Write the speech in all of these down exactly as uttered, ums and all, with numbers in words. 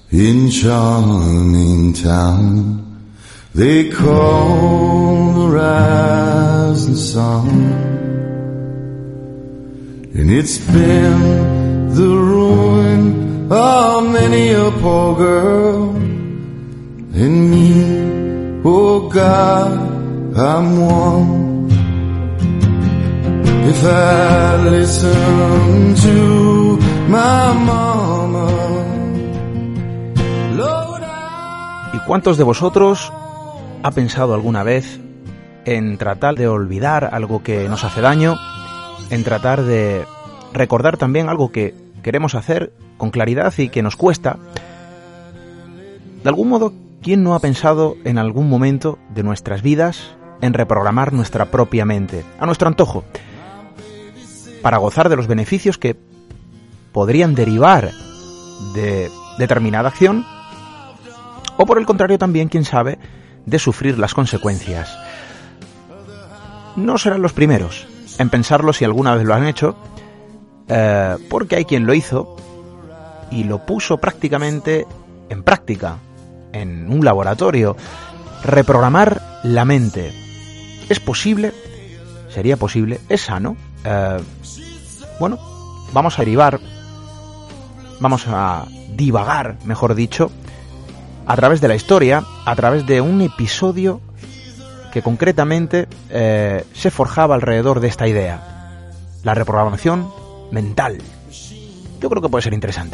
in charming town they call the rising sun, and it's been the ruin of many a poor girl, and me, oh God, I'm one. If I listen to my mama, Lord, I... ¿Y cuántos de vosotros ha pensado alguna vez en tratar de olvidar algo que nos hace daño, en tratar de recordar también algo que queremos hacer con claridad y que nos cuesta? De algún modo, ¿quién no ha pensado en algún momento de nuestras vidas en reprogramar nuestra propia mente, a nuestro antojo, para gozar de los beneficios que podrían derivar de determinada acción, o por el contrario también, quién sabe, de sufrir las consecuencias? No serán los primeros en pensarlo si alguna vez lo han hecho, eh, porque hay quien lo hizo y lo puso prácticamente en práctica, en un laboratorio. Reprogramar la mente. ¿Es posible? ¿Sería posible? ¿Es sano? Eh, bueno, vamos a derivar, vamos a divagar, mejor dicho, a través de la historia, a través de un episodio que concretamente eh, se forjaba alrededor de esta idea, la reprogramación mental. Yo creo que puede ser interesante.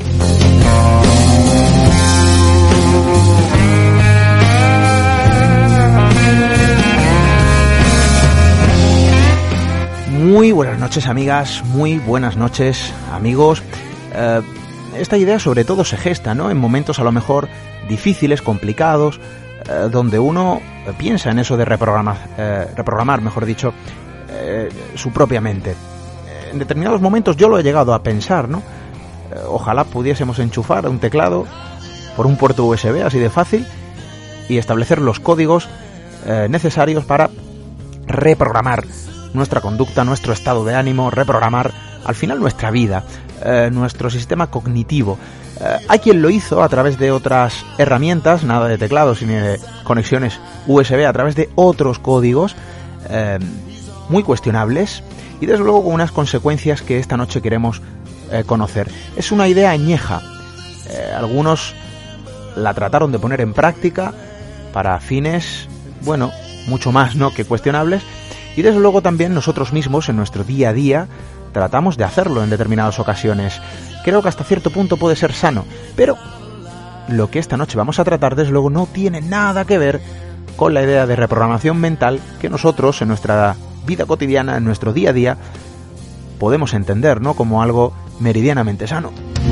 Muy buenas noches, amigas, muy buenas noches, amigos. Eh, esta idea sobre todo se gesta, ¿no?, en momentos a lo mejor difíciles, complicados, eh, donde uno piensa en eso de reprogramar, eh, reprogramar, mejor dicho, eh, su propia mente. En determinados momentos yo lo he llegado a pensar, ¿no? Eh, ojalá pudiésemos enchufar un teclado por un puerto U S B así de fácil y establecer los códigos eh, necesarios para reprogramar nuestra conducta, nuestro estado de ánimo, reprogramar al final nuestra vida, eh, nuestro sistema cognitivo. Eh, hay quien lo hizo a través de otras herramientas, nada de teclados ni de conexiones U S B, a través de otros códigos eh, muy cuestionables y desde luego con unas consecuencias que esta noche queremos eh, conocer. Es una idea añeja. Eh, algunos la trataron de poner en práctica para fines, bueno, mucho más, ¿no?, que cuestionables. Y desde luego también nosotros mismos en nuestro día a día tratamos de hacerlo en determinadas ocasiones. Creo que hasta cierto punto puede ser sano, pero lo que esta noche vamos a tratar desde luego no tiene nada que ver con la idea de reprogramación mental que nosotros en nuestra vida cotidiana, en nuestro día a día, podemos entender, ¿no?, como algo meridianamente sano.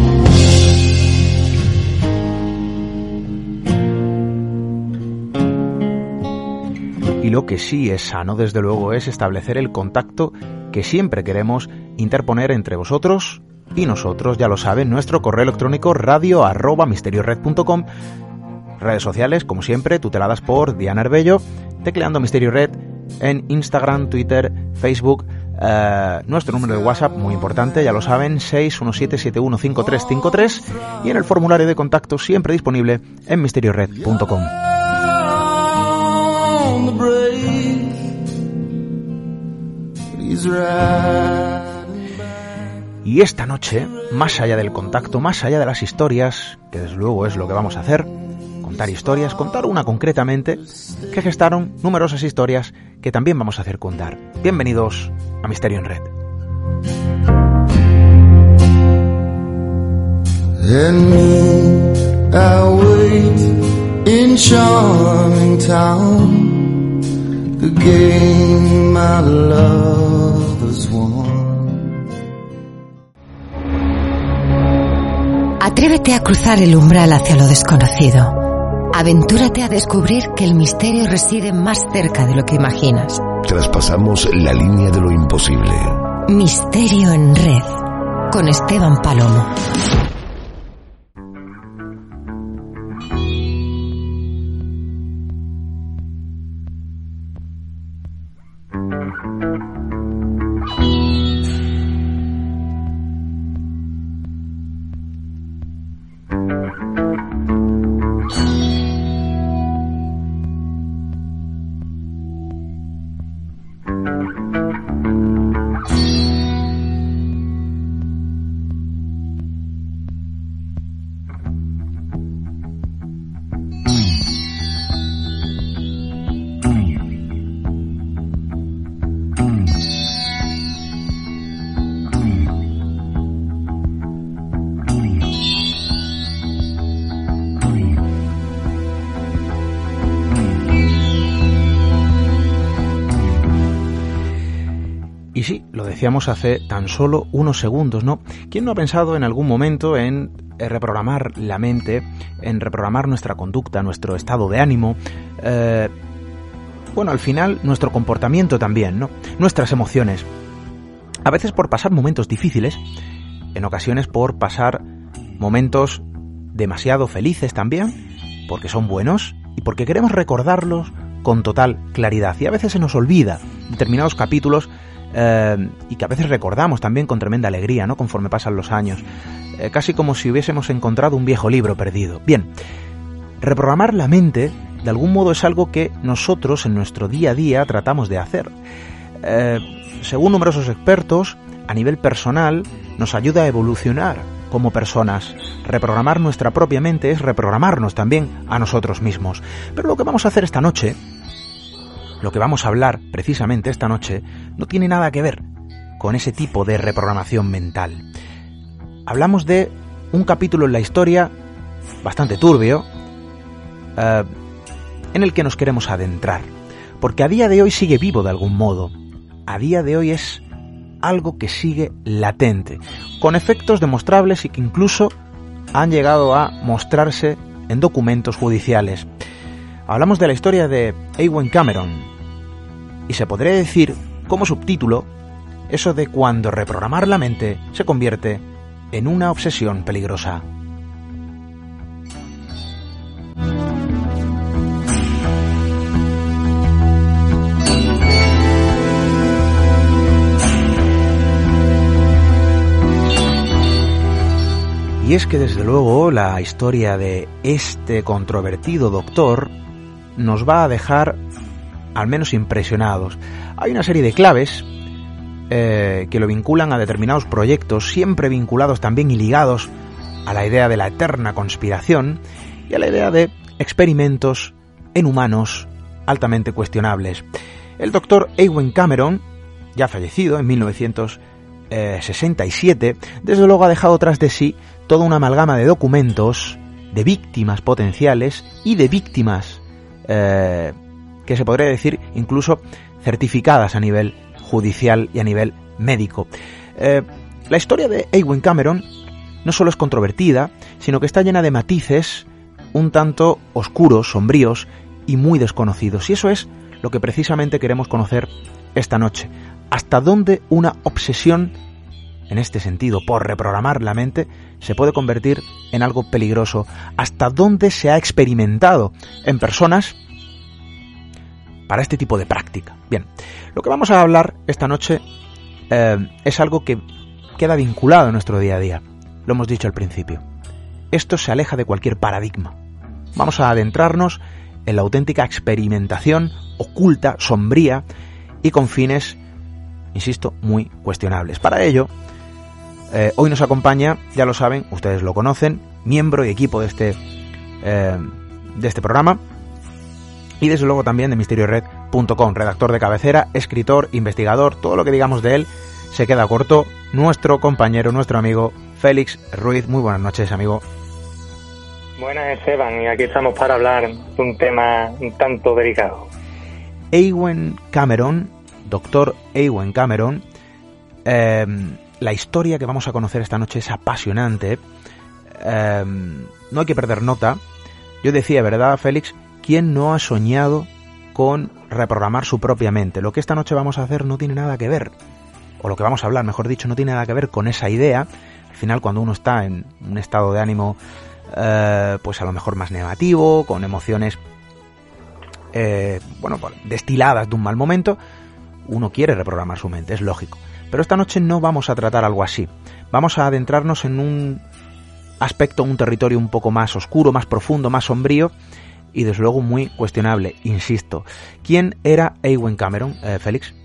Y lo que sí es sano, desde luego, es establecer el contacto que siempre queremos interponer entre vosotros y nosotros. Ya lo saben, nuestro correo electrónico radio arroba misteriored punto com. Redes sociales, como siempre, tuteladas por Diana Arbello, tecleando Misterio Red en Instagram, Twitter, Facebook. Uh, nuestro número de WhatsApp, muy importante, ya lo saben, seis uno siete siete uno cinco tres cinco tres, y en el formulario de contacto siempre disponible en misteriored punto com. Y esta noche, más allá del contacto, más allá de las historias, que desde luego es lo que vamos a hacer, contar historias, contar una concretamente, que gestaron numerosas historias que también vamos a circundar. Bienvenidos a Misterio en Red. And me, I wait in charming town, the game my love has won. Atrévete a cruzar el umbral hacia lo desconocido. Aventúrate a descubrir que el misterio reside más cerca de lo que imaginas. Traspasamos la línea de lo imposible. Misterio en Red, con Esteban Palomo. Y sí, lo decíamos hace tan solo unos segundos, ¿no? ¿Quién no ha pensado en algún momento en reprogramar la mente, en reprogramar nuestra conducta, nuestro estado de ánimo? Eh, bueno, al final, nuestro comportamiento también, ¿no? Nuestras emociones. A veces por pasar momentos difíciles, en ocasiones por pasar momentos demasiado felices también, porque son buenos y porque queremos recordarlos con total claridad. Y a veces se nos olvida determinados capítulos eh, y que a veces recordamos también con tremenda alegría, ¿no? Conforme pasan los años. Eh, casi como si hubiésemos encontrado un viejo libro perdido. Bien, reprogramar la mente, de algún modo, es algo que nosotros en nuestro día a día tratamos de hacer. Eh, según numerosos expertos, a nivel personal, nos ayuda a evolucionar como personas. Reprogramar nuestra propia mente es reprogramarnos también a nosotros mismos. Pero lo que vamos a hacer esta noche, lo que vamos a hablar precisamente esta noche, no tiene nada que ver con ese tipo de reprogramación mental. Hablamos de un capítulo en la historia bastante turbio, eh, en el que nos queremos adentrar, porque a día de hoy sigue vivo de algún modo. A día de hoy es algo que sigue latente, con efectos demostrables y que incluso han llegado a mostrarse en documentos judiciales. Hablamos de la historia de Ewen Cameron, y se podría decir, como subtítulo, eso de cuando reprogramar la mente se convierte en una obsesión peligrosa. Y es que desde luego la historia de este controvertido doctor nos va a dejar al menos impresionados. Hay una serie de claves eh, que lo vinculan a determinados proyectos, siempre vinculados también y ligados a la idea de la eterna conspiración y a la idea de experimentos en humanos altamente cuestionables. El doctor Ewen Cameron, ya fallecido en mil novecientos sesenta y siete, desde luego ha dejado tras de sí toda una amalgama de documentos, de víctimas potenciales y de víctimas eh, que se podría decir incluso certificadas a nivel judicial y a nivel médico. Eh, la historia de Ewen Cameron no solo es controvertida, sino que está llena de matices un tanto oscuros, sombríos y muy desconocidos. Y eso es lo que precisamente queremos conocer esta noche. Hasta dónde una obsesión, en este sentido, por reprogramar la mente, se puede convertir en algo peligroso. Hasta dónde se ha experimentado en personas para este tipo de práctica. Bien, lo que vamos a hablar esta noche eh, es algo que queda vinculado a nuestro día a día. Lo hemos dicho al principio. Esto se aleja de cualquier paradigma. Vamos a adentrarnos en la auténtica experimentación oculta, sombría y con fines, insisto, muy cuestionables. Para ello, eh, hoy nos acompaña, ya lo saben, ustedes lo conocen, miembro y equipo de este, eh, de este programa, y desde luego también de misterio red punto com, redactor de cabecera, escritor, investigador, todo lo que digamos de él se queda corto, nuestro compañero, nuestro amigo Félix Ruiz. Muy buenas noches, amigo. Buenas, Esteban, y aquí estamos para hablar de un tema un tanto delicado. Ewen Cameron, doctor Ewen Cameron, eh, la historia que vamos a conocer esta noche es apasionante, eh, no hay que perder nota. Yo decía, ¿verdad, Félix? ¿Quién no ha soñado con reprogramar su propia mente? Lo que esta noche vamos a hacer no tiene nada que ver, o lo que vamos a hablar, mejor dicho, no tiene nada que ver con esa idea. Al final, cuando uno está en un estado de ánimo, eh, pues a lo mejor más negativo, con emociones Eh, bueno, destiladas de un mal momento, uno quiere reprogramar su mente, es lógico. Pero esta noche no vamos a tratar algo así. Vamos a adentrarnos en un aspecto, un territorio un poco más oscuro, más profundo, más sombrío y desde luego muy cuestionable, insisto. ¿Quién era Ewen Cameron, eh, Félix?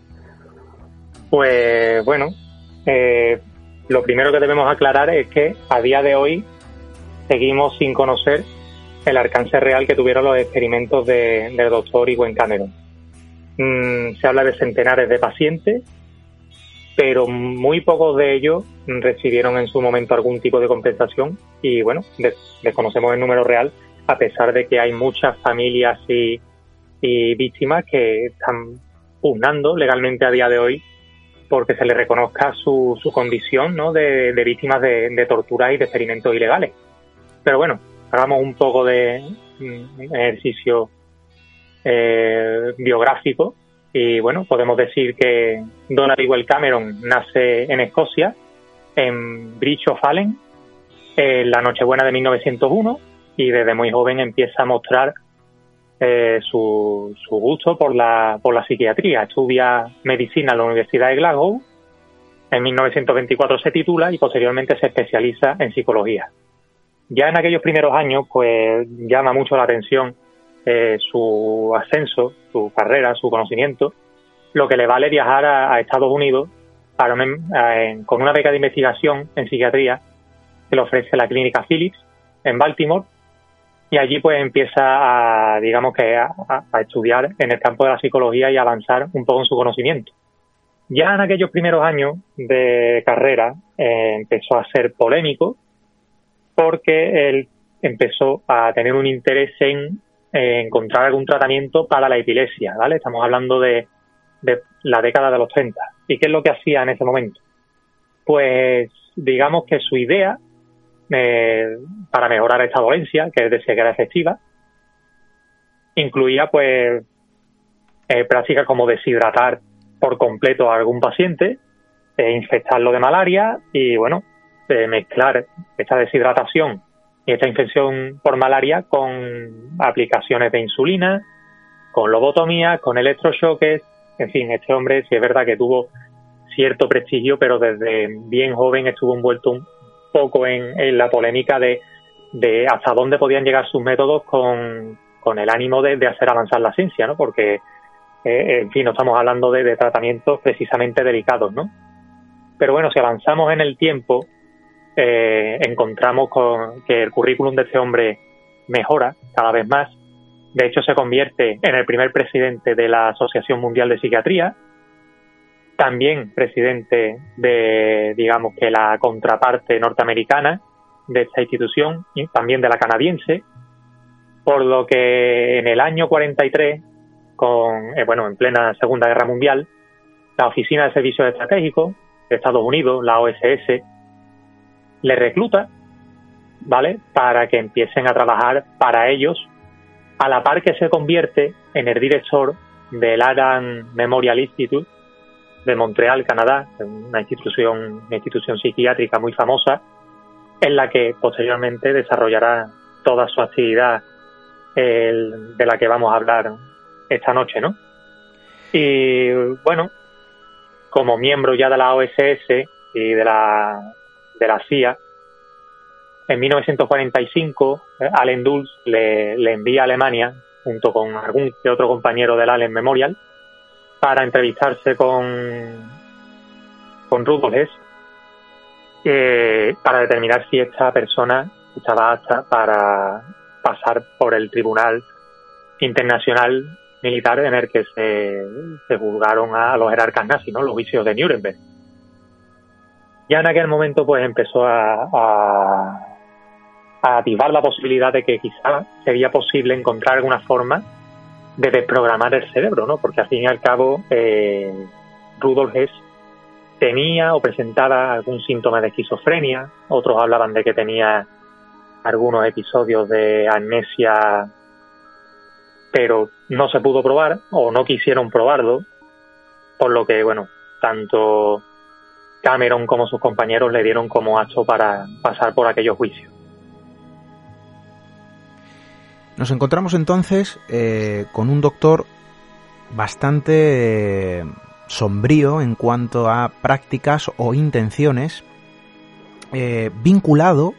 Pues bueno, eh, lo primero que debemos aclarar es que a día de hoy seguimos sin conocer el alcance real que tuvieron los experimentos de, del doctor Ewen Cameron. Mm, se habla de centenares de pacientes, pero muy pocos de ellos recibieron en su momento algún tipo de compensación y bueno, des, desconocemos el número real, a pesar de que hay muchas familias y, y víctimas que están pugnando legalmente a día de hoy porque se le reconozca su, su condición, ¿no?, de, de víctimas de, de torturas y de experimentos ilegales. Pero bueno, hagamos un poco de mm, ejercicio eh, biográfico y bueno, podemos decir que Donald Ewell Cameron nace en Escocia, en Bridge of Allen, en la Nochebuena de mil novecientos uno, y desde muy joven empieza a mostrar eh, su, su gusto por la, por la psiquiatría. Estudia medicina en la Universidad de Glasgow, en mil novecientos veinticuatro se titula y posteriormente se especializa en psicología. Ya en aquellos primeros años, pues llama mucho la atención eh, su ascenso, su carrera, su conocimiento, lo que le vale viajar a, a Estados Unidos para una, a, con una beca de investigación en psiquiatría que le ofrece la clínica Phillips en Baltimore, y allí pues empieza a, digamos que a, a estudiar en el campo de la psicología y a avanzar un poco en su conocimiento. Ya en aquellos primeros años de carrera eh, empezó a ser polémico porque él empezó a tener un interés en eh, encontrar algún tratamiento para la epilepsia, ¿vale? Estamos hablando de, de la década de los treinta. ¿Y qué es lo que hacía en ese momento? Pues digamos que su idea Eh, para mejorar esta dolencia, que él decía que era efectiva, incluía pues eh, prácticas como deshidratar por completo a algún paciente, eh, infectarlo de malaria y bueno, eh, mezclar esta deshidratación y esta infección por malaria con aplicaciones de insulina, con lobotomías, con electrochoques. En fin, este hombre sí es verdad que tuvo cierto prestigio, pero desde bien joven estuvo envuelto un poco en, en la polémica de, de hasta dónde podían llegar sus métodos con, con el ánimo de, de hacer avanzar la ciencia, ¿no? Porque, eh, en fin, no estamos hablando de, de tratamientos precisamente delicados, ¿no? Pero bueno, si avanzamos en el tiempo, eh, encontramos con que el currículum de este hombre mejora cada vez más. De hecho, se convierte en el primer presidente de la Asociación Mundial de Psiquiatría, también presidente de, digamos que la contraparte norteamericana de esta institución y también de la canadiense, por lo que en el año cuarenta y tres, con, eh, bueno, en plena Segunda Guerra Mundial, la Oficina de Servicios Estratégicos de Estados Unidos, la O S S, le recluta, ¿vale?, para que empiecen a trabajar para ellos, a la par que se convierte en el director del Allan Memorial Institute de Montreal, Canadá, una institución, una institución psiquiátrica muy famosa, en la que posteriormente desarrollará toda su actividad eh, de la que vamos a hablar esta noche, ¿no? Y bueno, como miembro ya de la O S S y de la de la C I A, en mil novecientos cuarenta y cinco eh, Allen Dulles le, le envía a Alemania, junto con algún que otro compañero del Allen Memorial, para entrevistarse con con Rudolf Hess, eh, para determinar si esta persona estaba apta para pasar por el Tribunal Internacional Militar en el que se, se juzgaron a los jerarcas nazis, ¿no?, los juicios de Nuremberg. Ya en aquel momento pues empezó a, a, a atisbar la posibilidad de que quizá sería posible encontrar alguna forma de desprogramar el cerebro, ¿no? Porque al fin y al cabo eh, Rudolf Hess tenía o presentaba algún síntoma de esquizofrenia, otros hablaban de que tenía algunos episodios de amnesia, pero no se pudo probar o no quisieron probarlo, por lo que, bueno, tanto Cameron como sus compañeros le dieron como hacho para pasar por aquellos juicios. Nos encontramos entonces eh, con un doctor bastante eh, sombrío en cuanto a prácticas o intenciones, eh, vinculado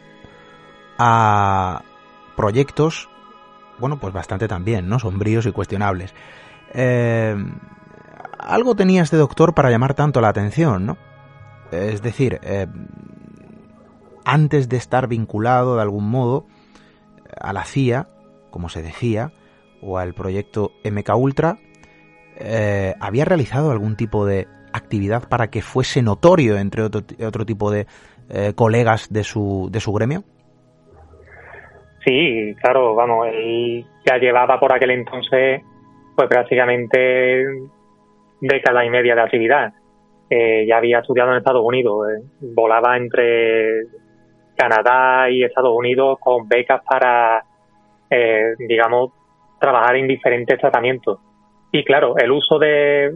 a proyectos, bueno, pues bastante también, ¿no?, sombríos y cuestionables. Eh, algo tenía este doctor para llamar tanto la atención, ¿no? Es decir, eh, antes de estar vinculado de algún modo a la C I A, como se decía, o al proyecto M K Ultra, eh, ¿había realizado algún tipo de actividad para que fuese notorio entre otro, otro tipo de eh, colegas de su, de su gremio? Sí, claro, vamos, él ya llevaba por aquel entonces pues prácticamente década y media de actividad. eh, ya había estudiado en Estados Unidos, eh, volaba entre Canadá y Estados Unidos con becas para, eh, digamos, trabajar en diferentes tratamientos. Y claro, el uso de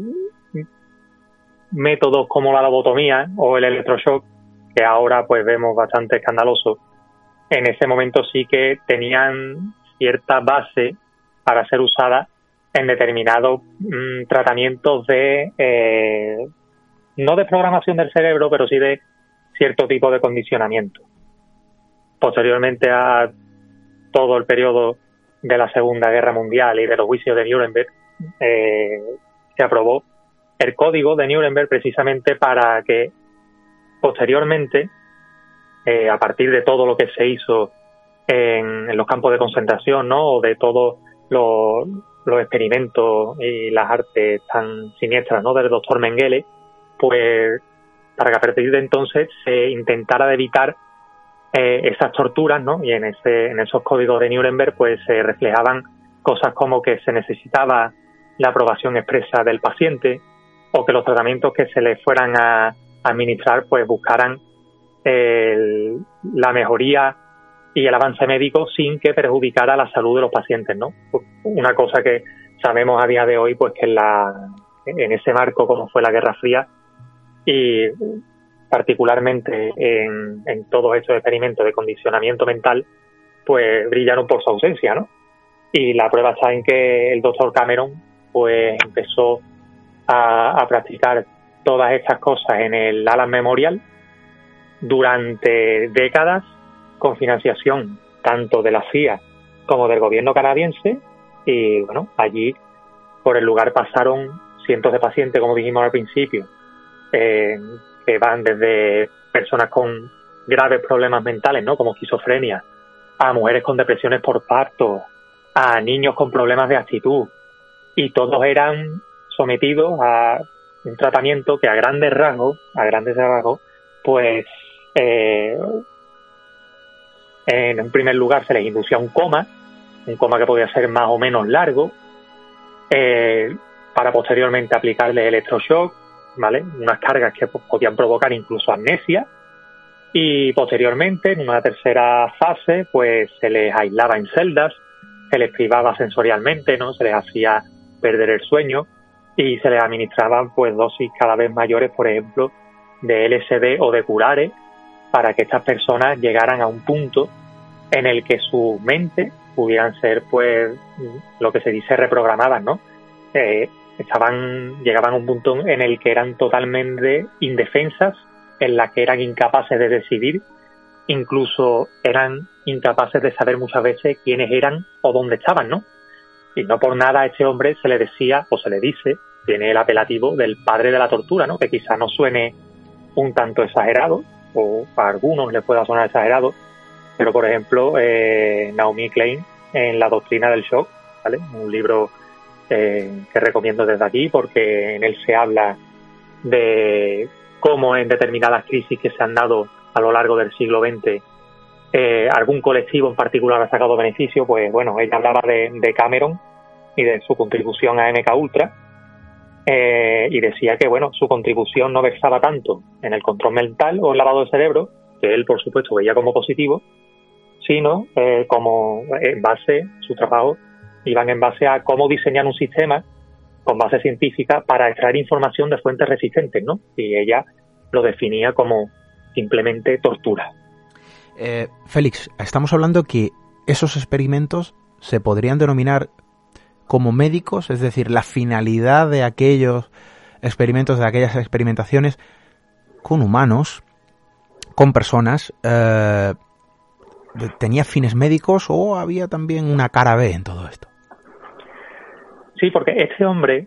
métodos como la lobotomía o el electroshock, que ahora pues vemos bastante escandaloso, en ese momento sí que tenían cierta base para ser usadas en determinados mmm, tratamientos de, eh, no de programación del cerebro, pero sí de cierto tipo de condicionamiento. Posteriormente a todo el periodo de la Segunda Guerra Mundial y de los juicios de Nuremberg, eh, se aprobó el código de Nuremberg precisamente para que posteriormente, eh, a partir de todo lo que se hizo en, en los campos de concentración, ¿no? O de todos los, los experimentos y las artes tan siniestras, ¿no? Del doctor Mengele, pues para que a partir de entonces se intentara de evitar eh, esas torturas, ¿no? Y en ese en esos códigos de Nuremberg pues se reflejaban cosas como que se necesitaba la aprobación expresa del paciente, o que los tratamientos que se le fueran a administrar pues buscaran el, la mejoría y el avance médico sin que perjudicara la salud de los pacientes, ¿no? Una cosa que sabemos a día de hoy, pues que en, la, en ese marco como fue la Guerra Fría y particularmente en, en todos estos experimentos de condicionamiento mental, pues brillaron por su ausencia, ¿no? Y la prueba está en que el doctor Cameron pues empezó a, a practicar todas estas cosas en el Allen Memorial durante décadas con financiación tanto de la C I A como del gobierno canadiense, y bueno, allí por el lugar pasaron cientos de pacientes, como dijimos al principio, eh, que van desde personas con graves problemas mentales, ¿no? Como esquizofrenia, a mujeres con depresiones por parto, a niños con problemas de actitud, y todos eran sometidos a un tratamiento que a grandes rasgos, a grandes rasgos, pues eh, en un primer lugar se les inducía un coma, un coma que podía ser más o menos largo, eh, para posteriormente aplicarle electroshock, ¿vale? Unas cargas que podían provocar incluso amnesia, y posteriormente, en una tercera fase, pues se les aislaba en celdas, se les privaba sensorialmente, ¿no? Se les hacía perder el sueño y se les administraban pues dosis cada vez mayores, por ejemplo, de L S D o de curare, para que estas personas llegaran a un punto en el que su mente pudieran ser, pues, lo que se dice reprogramadas, ¿no? Eh, estaban, llegaban a un punto en el que eran totalmente indefensas, en la que eran incapaces de decidir, incluso eran incapaces de saber muchas veces quiénes eran o dónde estaban, ¿no? Y no por nada a este hombre se le decía, o se le dice, tiene el apelativo del padre de la tortura, ¿no? Que quizá no suene un tanto exagerado, o a algunos les pueda sonar exagerado, pero por ejemplo, eh, Naomi Klein, en La doctrina del shock, ¿vale? Un libro eh, que recomiendo desde aquí, porque en él se habla de cómo en determinadas crisis que se han dado a lo largo del siglo veinte, eh, algún colectivo en particular ha sacado beneficio. Pues bueno, ella hablaba de, de Cameron y de su contribución a M K Ultra, eh, y decía que bueno, su contribución no versaba tanto en el control mental o el lavado del cerebro, que él por supuesto veía como positivo, sino eh, como en base, su trabajo iban en base a cómo diseñar un sistema con base científica para extraer información de fuentes resistentes, ¿no? Y ella lo definía como simplemente tortura. Eh, Félix, estamos hablando que esos experimentos se podrían denominar como médicos, es decir, la finalidad de aquellos experimentos, de aquellas experimentaciones con humanos, con personas, eh, ¿tenía fines médicos o había también una cara B en todo esto? Sí, porque este hombre,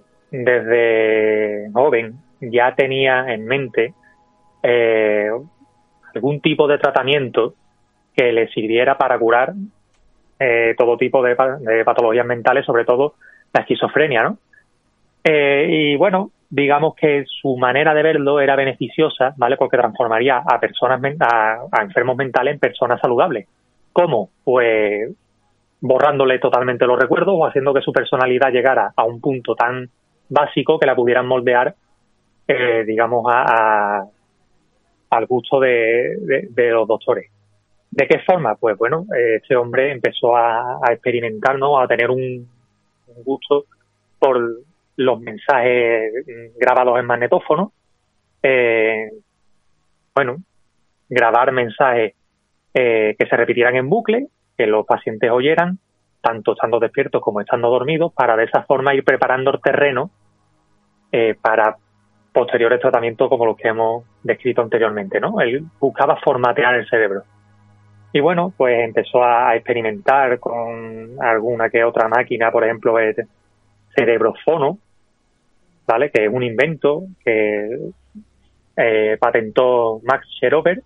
desde joven, ya tenía en mente eh, algún tipo de tratamiento que le sirviera para curar eh, todo tipo de, de patologías mentales, sobre todo la esquizofrenia, ¿no? Eh, y bueno, digamos que su manera de verlo era beneficiosa, ¿vale? Porque transformaría a personas a, a enfermos mentales en personas saludables. ¿Cómo? Pues borrándole totalmente los recuerdos o haciendo que su personalidad llegara a un punto tan básico que la pudieran moldear eh, digamos, a, a, al gusto de, de, de los doctores. ¿De qué forma? Pues bueno, este hombre empezó a, a experimentar, ¿no? A tener un, un gusto por los mensajes grabados en magnetófono. Eh, bueno, grabar mensajes eh, que se repitieran en bucle, que los pacientes oyeran, tanto estando despiertos como estando dormidos, para de esa forma ir preparando el terreno eh, para posteriores tratamientos como los que hemos descrito anteriormente, ¿no? Él buscaba formatear el cerebro. Y bueno, pues empezó a experimentar con alguna que otra máquina, por ejemplo, el cerebrofono, ¿vale? Que es un invento que eh, patentó Max Scherober.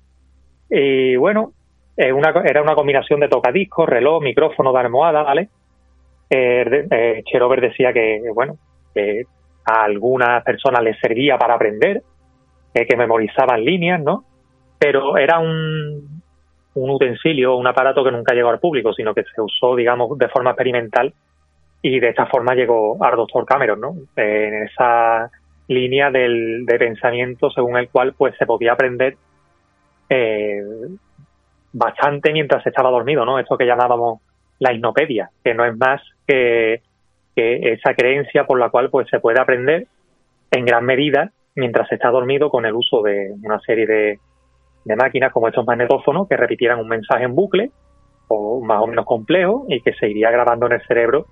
Y bueno, eh, una, era una combinación de tocadiscos, reloj, micrófono de almohada, ¿vale? Eh, eh, Scherober decía que, bueno, que a algunas personas les servía para aprender, eh, que memorizaban líneas, ¿no? Pero era un, un utensilio, un aparato que nunca llegó al público, sino que se usó, digamos, de forma experimental, y de esta forma llegó al doctor Cameron, ¿no? Eh, en esa línea del, de pensamiento según el cual pues se podía aprender eh, bastante mientras se estaba dormido, ¿no? Esto que llamábamos la hipnopedia, que no es más que, que esa creencia por la cual pues se puede aprender en gran medida mientras se está dormido con el uso de una serie de, de máquinas como estos magnetófonos que repitieran un mensaje en bucle o más o menos complejo y que se iría grabando en el cerebro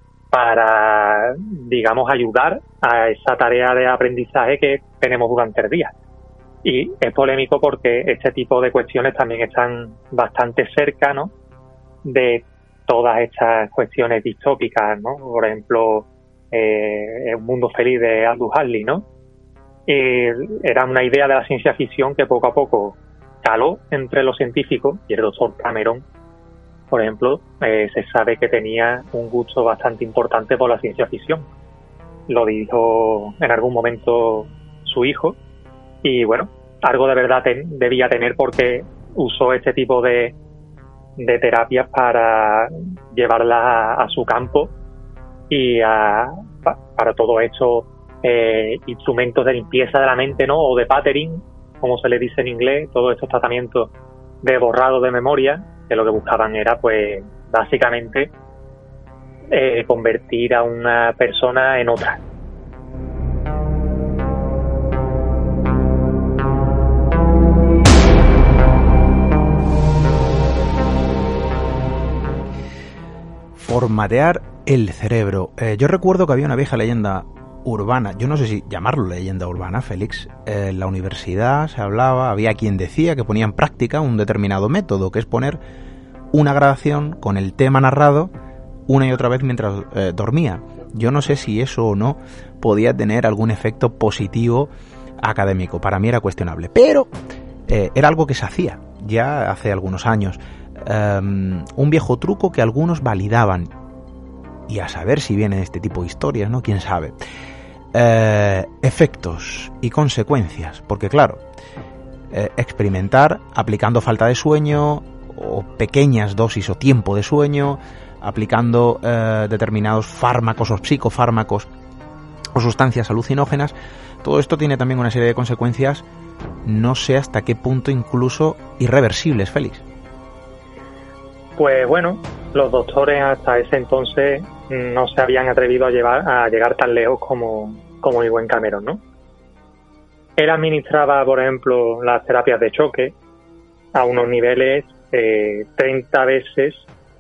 para, digamos, ayudar a esa tarea de aprendizaje que tenemos durante el día. Y es polémico porque este tipo de cuestiones también están bastante cerca, ¿no?, de todas estas cuestiones distópicas, ¿no? Por ejemplo, eh, Un mundo feliz de Aldous Huxley, ¿no? Eh, era una idea de la ciencia ficción que poco a poco caló entre los científicos, y el doctor Cameron, por ejemplo, eh, se sabe que tenía un gusto bastante importante por la ciencia ficción. Lo dijo en algún momento su hijo, y bueno, algo de verdad ten, debía tener porque usó este tipo de, de terapias para llevarlas a, a su campo y a, pa, para todos estos eh, instrumentos de limpieza de la mente, ¿no?, o de patterning, como se le dice en inglés, todos estos tratamientos de borrado de memoria, que lo que buscaban era, pues, básicamente eh, convertir a una persona en otra. Formatear el cerebro. Eh, yo recuerdo que había una vieja leyenda urbana, yo no sé si llamarlo leyenda urbana, Félix. Eh, en la universidad se hablaba, había quien decía que ponía en práctica un determinado método, que es poner una grabación con el tema narrado una y otra vez mientras eh, dormía. Yo no sé si eso o no podía tener algún efecto positivo académico. Para mí era cuestionable, pero eh, era algo que se hacía ya hace algunos años. Um, un viejo truco que algunos validaban, y a saber si viene este tipo de historias, ¿no? Quién sabe. Eh, efectos y consecuencias, porque claro, eh, experimentar aplicando falta de sueño o pequeñas dosis o tiempo de sueño, aplicando eh, determinados fármacos o psicofármacos o sustancias alucinógenas, todo esto tiene también una serie de consecuencias, no sé hasta qué punto incluso irreversibles, Félix. Pues bueno, los doctores hasta ese entonces no se habían atrevido a, llevar, a llegar tan lejos como, como el buen Cameron, ¿no? Él administraba, por ejemplo, las terapias de choque a unos niveles eh, treinta veces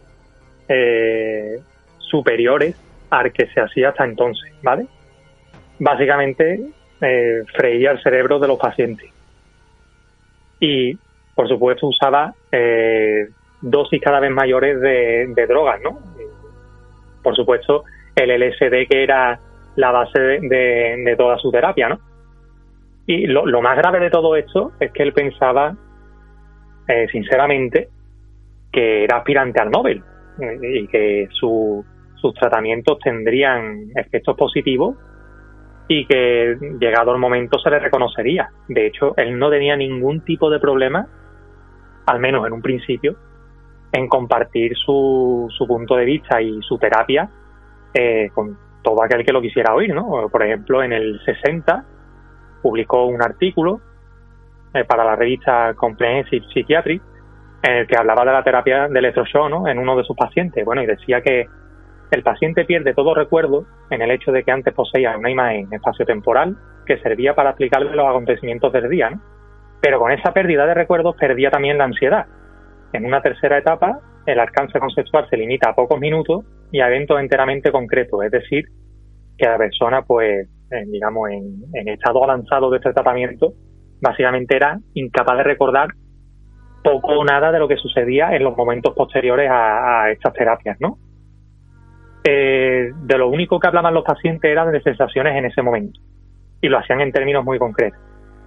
eh, superiores al que se hacía hasta entonces, ¿vale? Básicamente eh, freía el cerebro de los pacientes. Y, por supuesto, usaba eh, dosis cada vez mayores de, de drogas, ¿no? Por supuesto, el L S D, que era la base de, de, de toda su terapia, ¿no? Y lo, lo más grave de todo esto es que él pensaba, eh, sinceramente, que era aspirante al Nobel eh, y que su, sus tratamientos tendrían efectos positivos y que, llegado el momento, se le reconocería. De hecho, él no tenía ningún tipo de problema, al menos en un principio, en compartir su, su punto de vista y su terapia eh, con todo aquel que lo quisiera oír, ¿no? Por ejemplo, en el sesenta, publicó un artículo eh, para la revista Comprehensive Psychiatry en el que hablaba de la terapia de electroshock, ¿no?, en uno de sus pacientes. Bueno, y decía que el paciente pierde todo recuerdo en el hecho de que antes poseía una imagen espaciotemporal que servía para explicarle los acontecimientos del día, ¿no? Pero con esa pérdida de recuerdos perdía también la ansiedad. En una tercera etapa, el alcance conceptual se limita a pocos minutos y a eventos enteramente concretos, es decir, que la persona, pues, eh, digamos, en, en estado avanzado de este tratamiento, básicamente era incapaz de recordar poco o nada de lo que sucedía en los momentos posteriores a, a estas terapias, ¿no? Eh, de lo único que hablaban los pacientes era de sensaciones en ese momento, y lo hacían en términos muy concretos.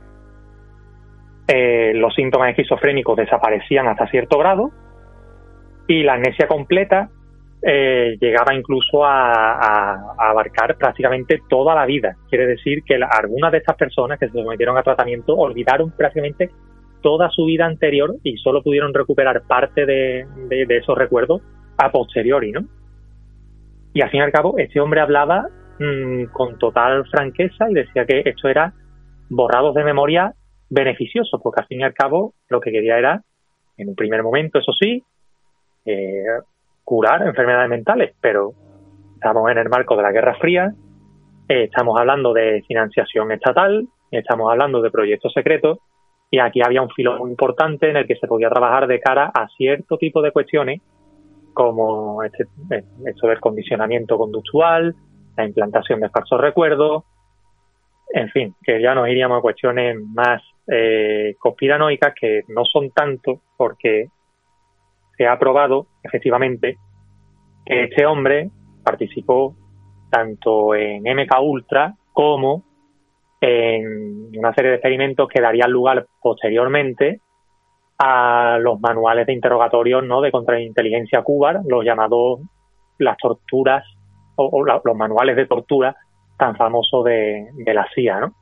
Eh, los síntomas esquizofrénicos desaparecían hasta cierto grado, y la amnesia completa eh, llegaba incluso a, a, a abarcar prácticamente toda la vida. Quiere decir que la, algunas de estas personas que se sometieron a tratamiento olvidaron prácticamente toda su vida anterior y solo pudieron recuperar parte de, de, de esos recuerdos a posteriori, ¿no? Y al fin y al cabo, este hombre hablaba mmm, con total franqueza y decía que esto era borrados de memoria beneficiosos, porque al fin y al cabo lo que quería era, en un primer momento, eso sí, eh, curar enfermedades mentales, pero estamos en el marco de la Guerra Fría, eh, estamos hablando de financiación estatal, estamos hablando de proyectos secretos, y aquí había un filo muy importante en el que se podía trabajar de cara a cierto tipo de cuestiones, como este, esto del condicionamiento conductual, la implantación de falsos recuerdos, en fin, que ya nos iríamos a cuestiones más eh, conspiranoicas, que no son tanto, porque se ha probado, efectivamente, que este hombre participó tanto en M K Ultra como en una serie de experimentos que darían lugar posteriormente a los manuales de interrogatorios, ¿no?, de contrainteligencia Cuba, los llamados las torturas o, o la, los manuales de tortura tan famosos de, de la C I A, ¿no?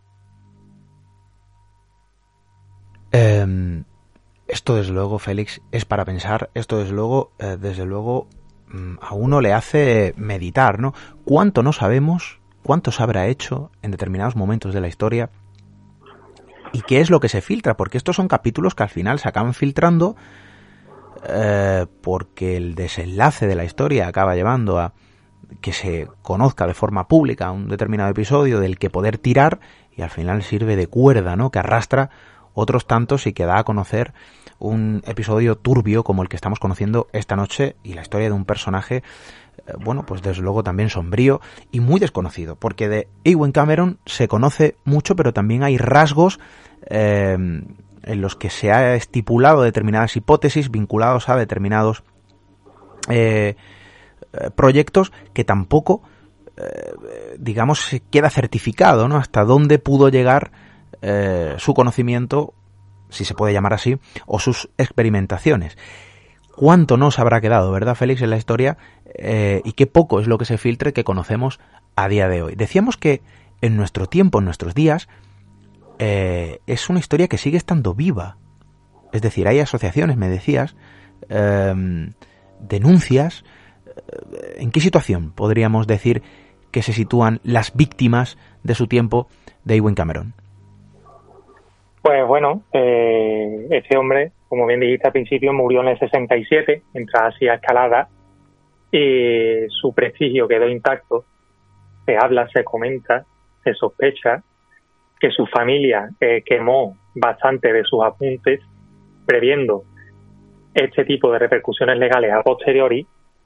Eh, esto desde luego, Félix, es para pensar. Esto desde luego, eh, desde luego a uno le hace meditar, ¿no? ¿Cuánto no sabemos? ¿Cuánto se habrá hecho en determinados momentos de la historia? ¿Y qué es lo que se filtra? Porque estos son capítulos que al final se acaban filtrando eh, porque el desenlace de la historia acaba llevando a que se conozca de forma pública un determinado episodio del que poder tirar, y al final sirve de cuerda, ¿no?, que arrastra otros tantos y que da a conocer un episodio turbio como el que estamos conociendo esta noche, y la historia de un personaje, eh, bueno, pues desde luego también sombrío y muy desconocido, porque de Ewen Cameron se conoce mucho, pero también hay rasgos eh, en los que se ha estipulado determinadas hipótesis vinculados a determinados eh, proyectos que tampoco, eh, digamos, queda certificado, ¿no?, hasta dónde pudo llegar eh, su conocimiento, si se puede llamar así, o sus experimentaciones. ¿Cuánto nos habrá quedado, verdad, Félix, en la historia? Eh, y qué poco es lo que se filtre que conocemos a día de hoy. Decíamos que en nuestro tiempo, en nuestros días, eh, es una historia que sigue estando viva. Es decir, hay asociaciones, me decías, eh, denuncias. ¿En qué situación podríamos decir que se sitúan las víctimas de su tiempo de Ewen Cameron? Pues bueno, eh, este hombre, como bien dijiste al principio, murió en el sesenta y siete, mientras hacía escalada, y su prestigio quedó intacto. Se habla, se comenta, se sospecha que su familia eh, quemó bastante de sus apuntes, previendo este tipo de repercusiones legales a posteriori.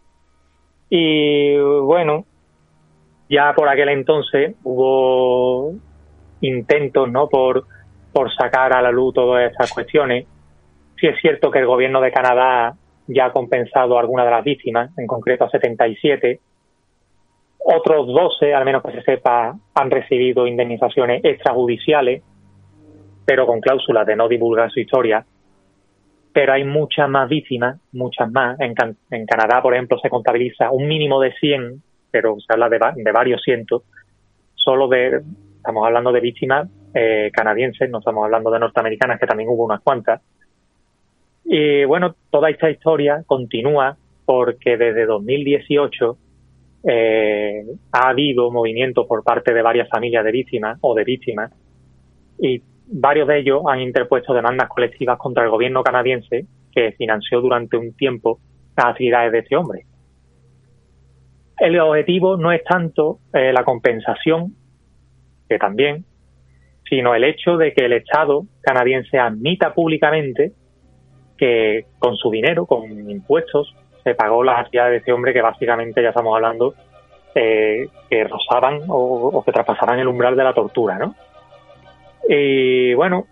Y bueno, ya por aquel entonces hubo intentos, ¿no?, por por sacar a la luz todas estas cuestiones. Sí es cierto que el gobierno de Canadá ya ha compensado a algunas de las víctimas, en concreto a setenta y siete. Otros doce, al menos que se sepa, han recibido indemnizaciones extrajudiciales, pero con cláusulas de no divulgar su historia. Pero hay muchas más víctimas, muchas más. En, Can- en Canadá, por ejemplo, se contabiliza un mínimo de cien, pero se habla de, va- de varios cientos. Solo de, estamos hablando de víctimas eh, canadienses, no estamos hablando de norteamericanas, que también hubo unas cuantas. Y bueno, toda esta historia continúa porque desde dos mil dieciocho eh, ha habido movimientos por parte de varias familias de víctimas o de víctimas y varios de ellos han interpuesto demandas colectivas contra el gobierno canadiense que financió durante un tiempo las actividades de este hombre. El objetivo no es tanto eh, la compensación, que también, sino el hecho de que el Estado canadiense admita públicamente que con su dinero, con impuestos, se pagó las actividades de este hombre, que básicamente ya estamos hablando eh, que rozaban o, o que traspasaban el umbral de la tortura, ¿no? Y bueno,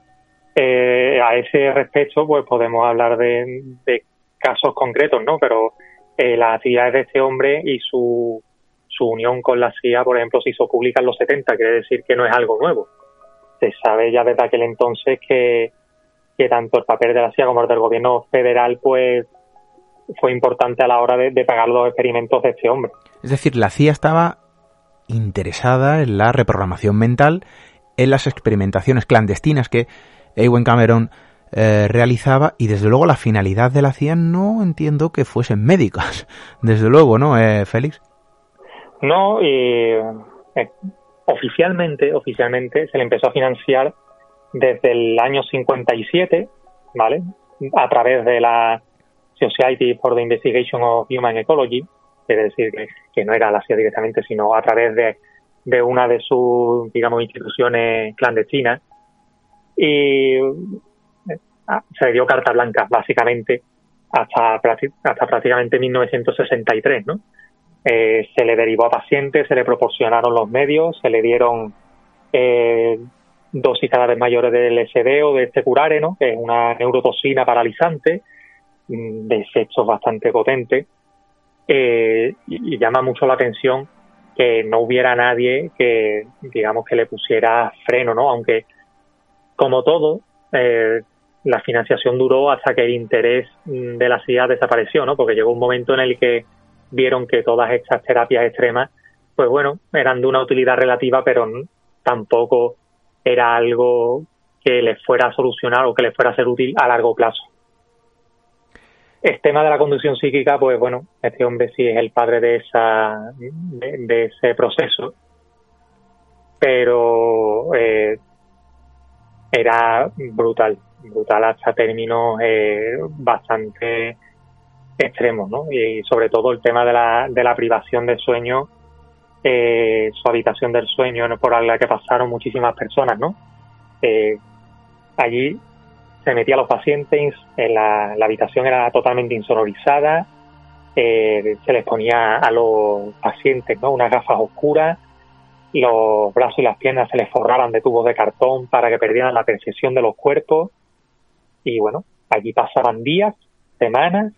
eh, a ese respecto pues podemos hablar de, de casos concretos, ¿no? Pero eh, las actividades de este hombre y su, su unión con la C I A, por ejemplo, se hizo pública en los setenta, quiere decir que no es algo nuevo. Se sabe ya desde aquel entonces que, que tanto el papel de la C I A como el del gobierno federal pues fue importante a la hora de, de pagar los experimentos de este hombre. Es decir, la C I A estaba interesada en la reprogramación mental, en las experimentaciones clandestinas que Ewen Cameron eh, realizaba, y desde luego la finalidad de la C I A no entiendo que fuesen médicas, desde luego, ¿no, eh, Félix? No, y eh, oficialmente, oficialmente se le empezó a financiar desde el año cincuenta y siete, ¿vale? A través de la Society for the Investigation of Human Ecology, quiere decir que, que no era la C I A directamente, sino a través de, de una de sus, digamos, instituciones clandestinas. Y se le dio carta blanca, básicamente, hasta, hasta prácticamente mil novecientos sesenta y tres, ¿no? Eh, se le derivó a pacientes, se le proporcionaron los medios, se le dieron eh, dosis cada vez mayores del L S D o de este curare, ¿no? Que es una neurotoxina paralizante, de efectos bastante potentes, eh, y, y llama mucho la atención que no hubiera nadie que, digamos, que le pusiera freno, ¿no? Aunque, como todo, eh, la financiación duró hasta que el interés de la C I A desapareció, ¿no? Porque llegó un momento en el que vieron que todas estas terapias extremas, pues bueno, eran de una utilidad relativa, pero tampoco era algo que les fuera a solucionar o que les fuera a ser útil a largo plazo. El tema de la conducción psíquica, pues bueno, este hombre sí es el padre de esa de, de ese proceso, pero eh, era brutal, brutal hasta términos eh, bastante extremos, ¿no? Y sobre todo el tema de la, de la privación del sueño, eh, su habitación del sueño, ¿no? Por la que pasaron muchísimas personas, ¿no? Eh, allí se metía a los pacientes, en la, la habitación era totalmente insonorizada, eh, se les ponía a los pacientes, ¿no? Unas gafas oscuras, los brazos y las piernas se les forraban de tubos de cartón para que perdieran la percepción de los cuerpos, y bueno, allí pasaban días, semanas,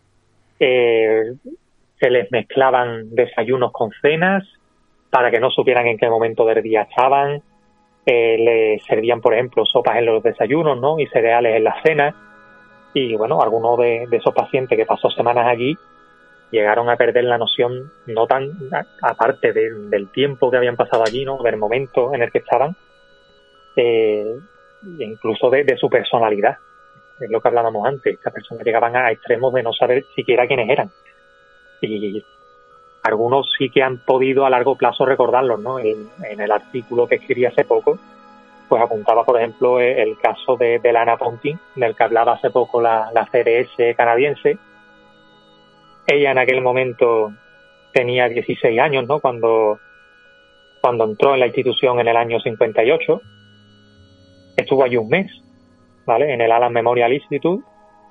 eh, se les mezclaban desayunos con cenas para que no supieran en qué momento del día estaban. Eh, le servían, por ejemplo, sopas en los desayunos, ¿no? Y cereales en la cena. Y bueno, algunos de, de esos pacientes que pasó semanas allí llegaron a perder la noción, no tan a, aparte de, del tiempo que habían pasado allí, ¿no? Del momento en el que estaban, eh, incluso de, de su personalidad. Es lo que hablábamos antes. Estas personas llegaban a extremos de no saber siquiera quiénes eran. Y algunos sí que han podido a largo plazo recordarlos, ¿no? En, en el artículo que escribí hace poco, pues apuntaba, por ejemplo, el caso de, de Lana Ponting, del que hablaba hace poco la, la C D S canadiense. Ella en aquel momento tenía dieciséis años, ¿no? Cuando, cuando entró en la institución en el año cincuenta y ocho. Estuvo allí un mes, ¿vale? En el Allan Memorial Institute.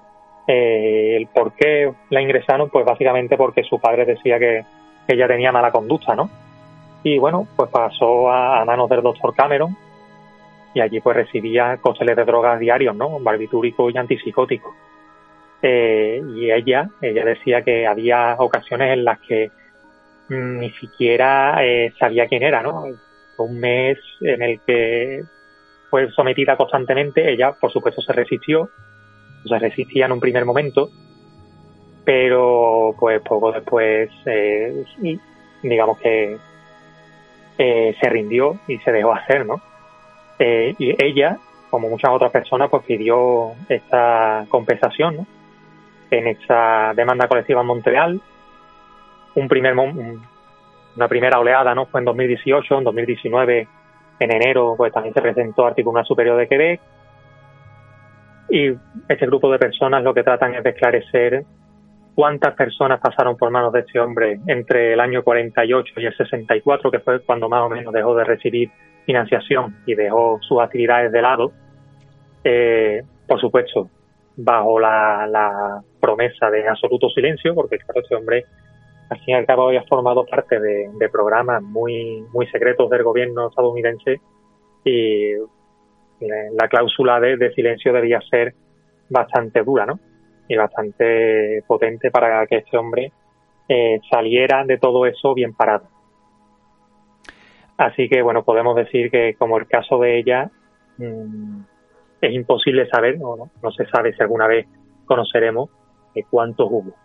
Eh, el por qué la ingresaron, pues básicamente porque su padre decía que ella tenía mala conducta, ¿no? Y bueno, pues pasó a, a manos del doctor Cameron, y allí pues recibía cócteles de drogas diarios, ¿no? Barbitúricos y antipsicóticos. Eh, y ella, ella decía que había ocasiones en las que mm, ni siquiera eh, sabía quién era, ¿no? Un mes en el que fue sometida constantemente. Ella, por supuesto, se resistió, se resistía en un primer momento, pero pues poco después, eh, digamos que eh, se rindió y se dejó hacer, ¿no? Eh, y ella, como muchas otras personas, pues pidió esta compensación, ¿no? En esta demanda colectiva en Montreal. Un primer un, una primera oleada, ¿no? Fue en dos mil dieciocho, en dos mil diecinueve En enero pues también se presentó al Tribunal Superior de Quebec, y este grupo de personas lo que tratan es de esclarecer cuántas personas pasaron por manos de este hombre entre el año cuarenta y ocho y el sesenta y cuatro, que fue cuando más o menos dejó de recibir financiación y dejó sus actividades de lado, eh, por supuesto bajo la, la promesa de absoluto silencio, porque claro, este hombre al fin y al cabo había formado parte de, de programas muy muy secretos del gobierno estadounidense, y la cláusula de, de silencio debía ser bastante dura, ¿no? Y bastante potente para que este hombre eh, saliera de todo eso bien parado. Así que, bueno, podemos decir que como el caso de ella, mmm, es imposible saber, o no, no se sabe si alguna vez conoceremos eh, cuántos hubo.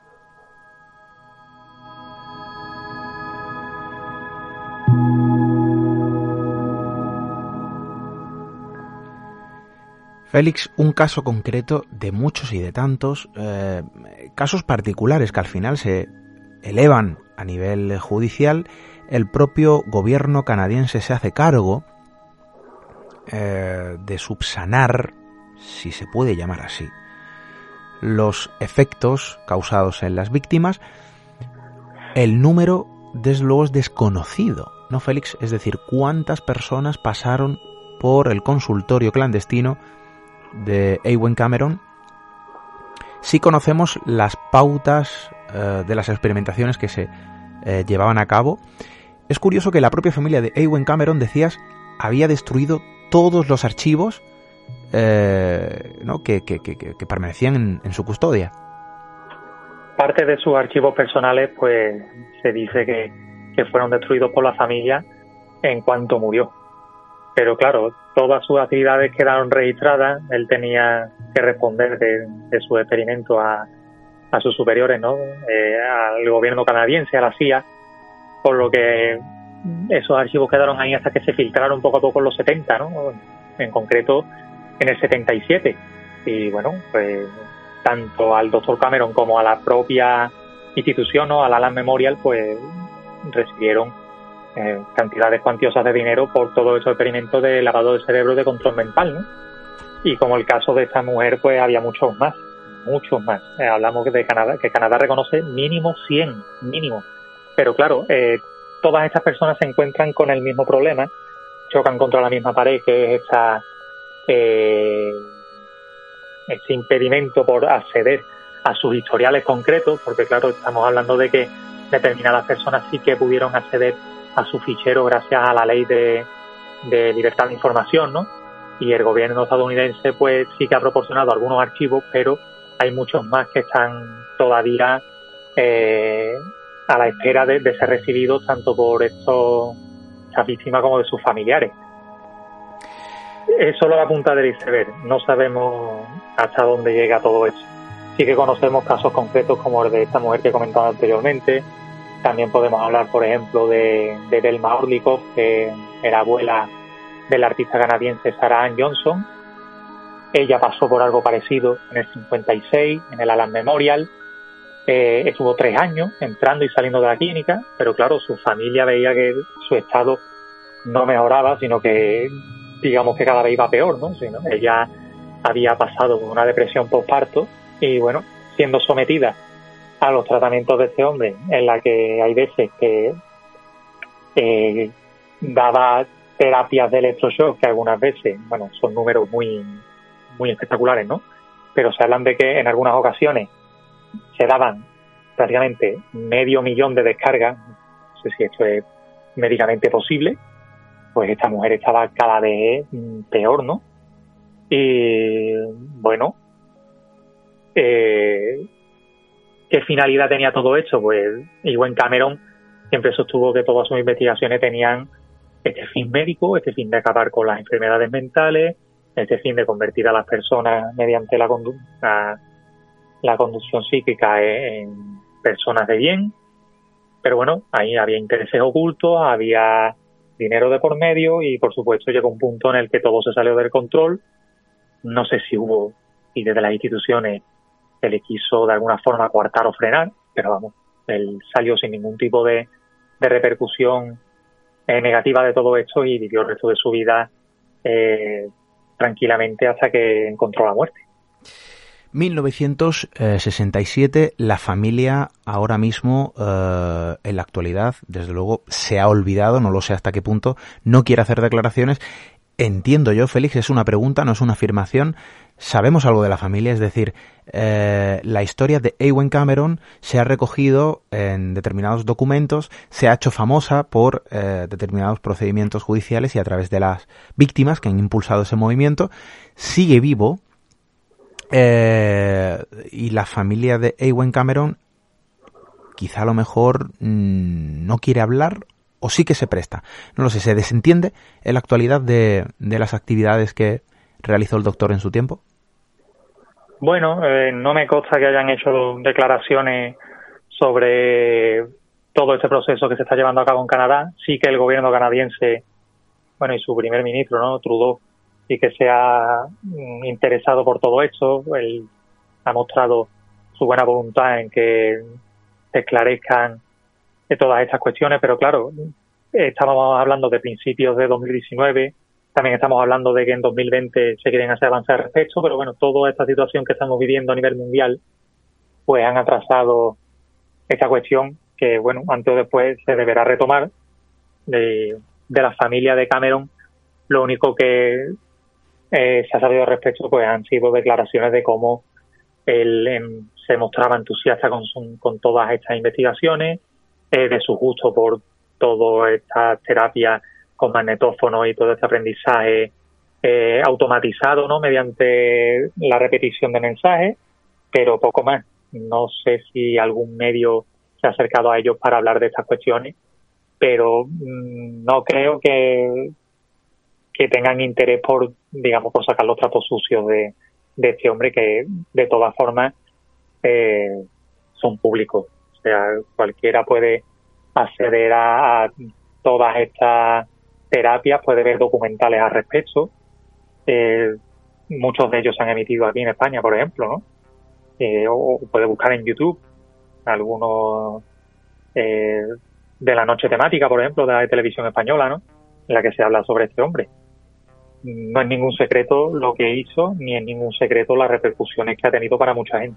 Félix, un caso concreto de muchos y de tantos, eh, casos particulares que al final se elevan a nivel judicial. El propio gobierno canadiense se hace cargo eh, de subsanar, si se puede llamar así, los efectos causados en las víctimas. El número, desde luego, es desconocido, ¿no, Félix? Es decir, ¿cuántas personas pasaron por el consultorio clandestino de Ewen Cameron? Sí conocemos las pautas eh, de las experimentaciones que se eh, llevaban a cabo. Es curioso que la propia familia de Ewen Cameron, decías, había destruido todos los archivos eh, ¿no? que, que, que, que permanecían en, en su custodia. Parte de sus archivos personales, pues se dice que, que fueron destruidos por la familia en cuanto murió. Pero claro, todas sus actividades quedaron registradas. Él tenía que responder de, de sus experimentos a, a sus superiores, ¿no? Eh, al gobierno canadiense, a la C I A, por lo que esos archivos quedaron ahí hasta que se filtraron poco a poco en los setenta, ¿no? En concreto en el setenta y siete. Y bueno, pues tanto al doctor Cameron como a la propia institución, ¿no? Al Allan Memorial, pues recibieron Eh, cantidades cuantiosas de dinero por todos esos experimentos de lavado de cerebro, de control mental, ¿no? Y como el caso de esta mujer, pues había muchos más, muchos más. Eh, hablamos de Canadá, que Canadá reconoce mínimo cien, mínimo. Pero claro, eh, todas estas personas se encuentran con el mismo problema, chocan contra la misma pared, que es esta, eh, este impedimento por acceder a sus historiales concretos, porque claro, estamos hablando de que determinadas personas sí que pudieron acceder a su fichero gracias a la ley de, de libertad de información, ¿no? Y el gobierno estadounidense pues sí que ha proporcionado algunos archivos, pero hay muchos más que están todavía eh, a la espera de, de ser recibidos tanto por estos, estas víctimas como de sus familiares. Es solo la punta del iceberg, no sabemos hasta dónde llega todo eso. Sí que conocemos casos concretos como el de esta mujer que he comentado anteriormente. También podemos hablar, por ejemplo, de, de Delma Orlikoff, que era abuela del artista canadiense Sarah Ann Johnson. Ella pasó por algo parecido en el cincuenta y seis, en el Allan Memorial. Eh, estuvo tres años entrando y saliendo de la clínica, pero claro, su familia veía que su estado no mejoraba, sino que, digamos que cada vez iba peor, ¿no? Sino, ella había pasado por una depresión postparto y, bueno, siendo sometida a los tratamientos de este hombre, en la que hay veces que eh, daba terapias de electroshock, que algunas veces, bueno, son números muy muy espectaculares, ¿no? Pero se hablan de que en algunas ocasiones se daban prácticamente medio millón de descargas. No sé si esto es médicamente posible. Pues esta mujer estaba cada vez peor, ¿no? Y bueno, eh ¿qué finalidad tenía todo esto? Pues Ewen Cameron siempre sostuvo que todas sus investigaciones tenían este fin médico, este fin de acabar con las enfermedades mentales, este fin de convertir a las personas mediante la, condu- la, la conducción psíquica en personas de bien. Pero bueno, ahí había intereses ocultos, había dinero de por medio y por supuesto llegó un punto en el que todo se salió del control. No sé si hubo, y desde las instituciones se le quiso de alguna forma coartar o frenar, pero vamos, él salió sin ningún tipo de, de repercusión eh, negativa de todo esto y vivió el resto de su vida eh, tranquilamente hasta que encontró la muerte. mil novecientos sesenta y siete, la familia ahora mismo, eh, en la actualidad, desde luego, se ha olvidado, no lo sé hasta qué punto, no quiere hacer declaraciones. Entiendo yo, Félix, es una pregunta, no es una afirmación. Sabemos algo de la familia, es decir, eh, la historia de Ewen Cameron se ha recogido en determinados documentos, se ha hecho famosa por eh, determinados procedimientos judiciales y a través de las víctimas que han impulsado ese movimiento. Sigue vivo. Eh, y la familia de Ewen Cameron quizá a lo mejor mmm, no quiere hablar o sí que se presta. No lo sé, ¿se desentiende en la actualidad de, de las actividades que realizó el doctor en su tiempo? Bueno, eh, no me consta que hayan hecho declaraciones sobre todo este proceso que se está llevando a cabo en Canadá. Sí que el gobierno canadiense, bueno, y su primer ministro, ¿no?, Trudeau, y que se ha interesado por todo esto. Él ha mostrado su buena voluntad en que se esclarezcan todas estas cuestiones, pero claro, estábamos hablando de principios de dos mil diecinueve, también estamos hablando de que en dos mil veinte se quieren hacer avances al respecto, pero bueno, toda esta situación que estamos viviendo a nivel mundial pues han atrasado esta cuestión que, bueno, antes o después se deberá retomar. De, de la familia de Cameron, lo único que Eh, se ha sabido al respecto pues han sido declaraciones de cómo él eh, se mostraba entusiasta con, su, con todas estas investigaciones, eh, de su gusto por toda esta terapia con magnetófono y todo este aprendizaje eh, automatizado, ¿no?, mediante la repetición de mensajes, pero poco más. No sé si algún medio se ha acercado a ellos para hablar de estas cuestiones, pero mmm, no creo que que tengan interés por, digamos, por sacar los trapos sucios de, de este hombre, que de todas formas eh, son públicos. O sea, cualquiera puede acceder a, a todas estas terapias, puede ver documentales al respecto. Eh, muchos de ellos se han emitido aquí en España, por ejemplo, ¿no? Eh, o, o puede buscar en YouTube algunos eh, de la noche temática, por ejemplo, de la televisión española, ¿no?, en la que se habla sobre este hombre. No es ningún secreto lo que hizo, ni es ningún secreto las repercusiones que ha tenido para mucha gente.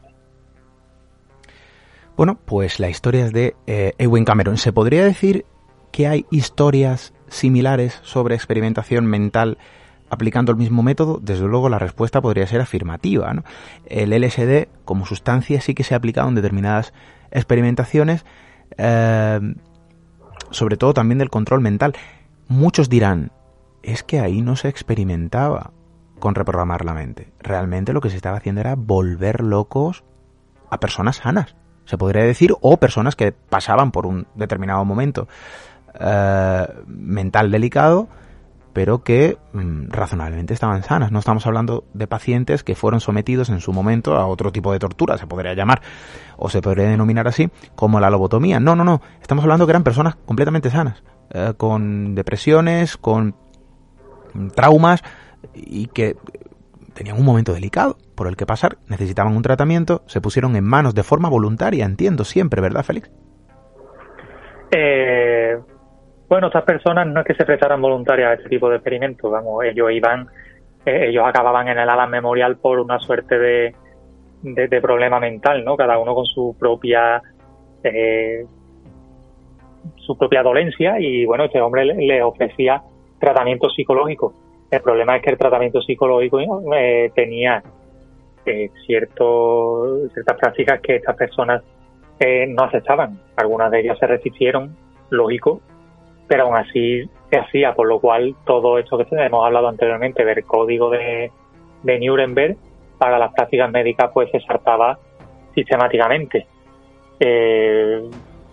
Bueno, pues la historia es de eh, Ewen Cameron. ¿Se podría decir que hay historias similares sobre experimentación mental aplicando el mismo método? Desde luego la respuesta podría ser afirmativa, ¿no? El L S D como sustancia sí que se ha aplicado en determinadas experimentaciones, eh, sobre todo también del control mental. Muchos dirán, es que ahí no se experimentaba con reprogramar la mente. Realmente lo que se estaba haciendo era volver locos a personas sanas, se podría decir, o personas que pasaban por un determinado momento eh, mental delicado, pero que mmm, razonablemente estaban sanas. No estamos hablando de pacientes que fueron sometidos en su momento a otro tipo de tortura, se podría llamar, o se podría denominar así, como la lobotomía. No, no, no. Estamos hablando que eran personas completamente sanas, eh, con depresiones, con traumas, y que tenían un momento delicado por el que pasar, necesitaban un tratamiento, se pusieron en manos de forma voluntaria, entiendo siempre, ¿verdad, Félix? Eh, bueno, estas personas no es que se prestaran voluntarias a este tipo de experimentos, vamos, ellos iban, eh, ellos acababan en el Alan Memorial por una suerte de, de, de problema mental, ¿no? Cada uno con su propia eh, su propia dolencia, y bueno, este hombre le, le ofrecía tratamiento psicológico. El problema es que el tratamiento psicológico eh, tenía eh, cierto, ciertas prácticas que estas personas eh, no aceptaban. Algunas de ellas se resistieron, lógico, pero aún así se hacía, por lo cual todo esto que hemos hablado anteriormente del código de, de Nuremberg para las prácticas médicas pues se saltaba sistemáticamente. Eh,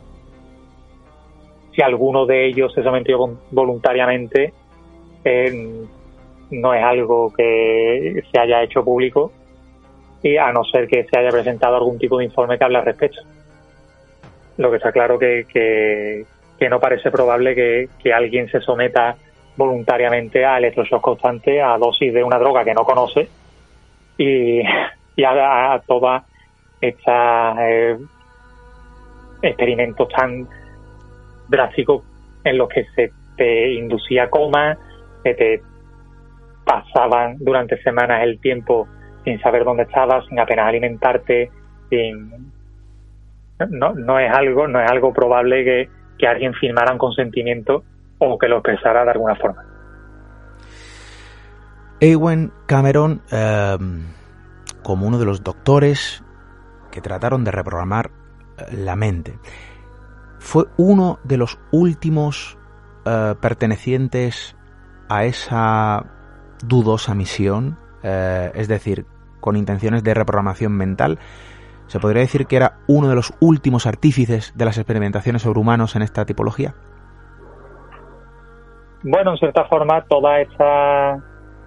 si alguno de ellos se sometió voluntariamente, eh, no es algo que se haya hecho público, y a no ser que se haya presentado algún tipo de informe que hable al respecto. Lo que está claro que, que, que no parece probable que, que alguien se someta voluntariamente a electroshock constante, a dosis de una droga que no conoce, y, y a, a todos estos eh, experimentos tan drásticos en los que se te inducía coma, que te pasaban durante semanas el tiempo sin saber dónde estabas, sin apenas alimentarte, sin no no es algo no es algo probable que, que alguien firmara un consentimiento o que lo expresara de alguna forma. Ewen Cameron, eh, como uno de los doctores que trataron de reprogramar la mente, fue uno de los últimos eh, pertenecientes a esa dudosa misión, eh, es decir, con intenciones de reprogramación mental. ¿Se podría decir que era uno de los últimos artífices de las experimentaciones sobre humanos en esta tipología? Bueno, en cierta forma, toda esta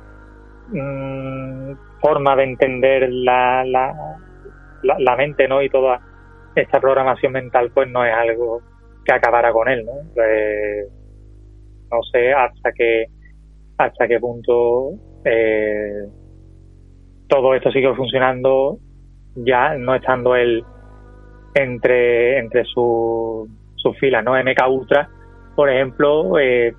mmm, forma de entender la, la, la, la mente, ¿no? Y toda esta programación mental, pues no es algo que acabara con él, ¿no? Eh, no sé hasta qué hasta qué punto eh, todo esto sigue funcionando, ya no estando él entre entre sus su filas, ¿no? M K Ultra, por ejemplo, eh,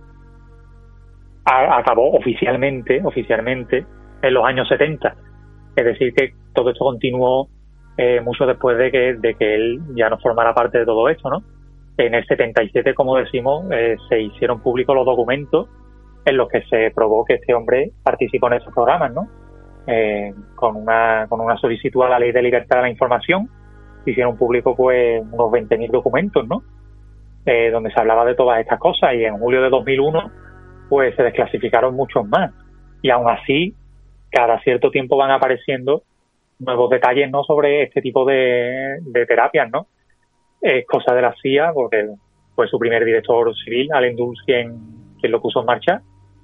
a, acabó oficialmente oficialmente en los años setenta, es decir, que todo esto continuó eh, mucho después de que de que él ya no formara parte de todo esto, ¿no? En el setenta y siete, como decimos, eh, se hicieron públicos los documentos en los que se probó que este hombre participó en esos programas, ¿no? Eh, con una con una solicitud a la Ley de Libertad de la Información, hicieron público pues unos veinte mil documentos, ¿no? Eh, donde se hablaba de todas estas cosas, y en julio de dos mil uno pues se desclasificaron muchos más, y aún así cada cierto tiempo van apareciendo nuevos detalles, ¿no? Sobre este tipo de, de terapias, ¿no? Es cosa de la C I A, porque fue su primer director civil, Allen Dulles, quien, quien lo puso en marcha.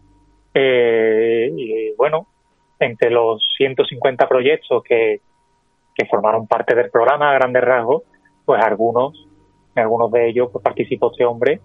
Eh, y bueno, entre los ciento cincuenta proyectos que, que formaron parte del programa a grandes rasgos, pues algunos, en algunos de ellos pues participó este hombre,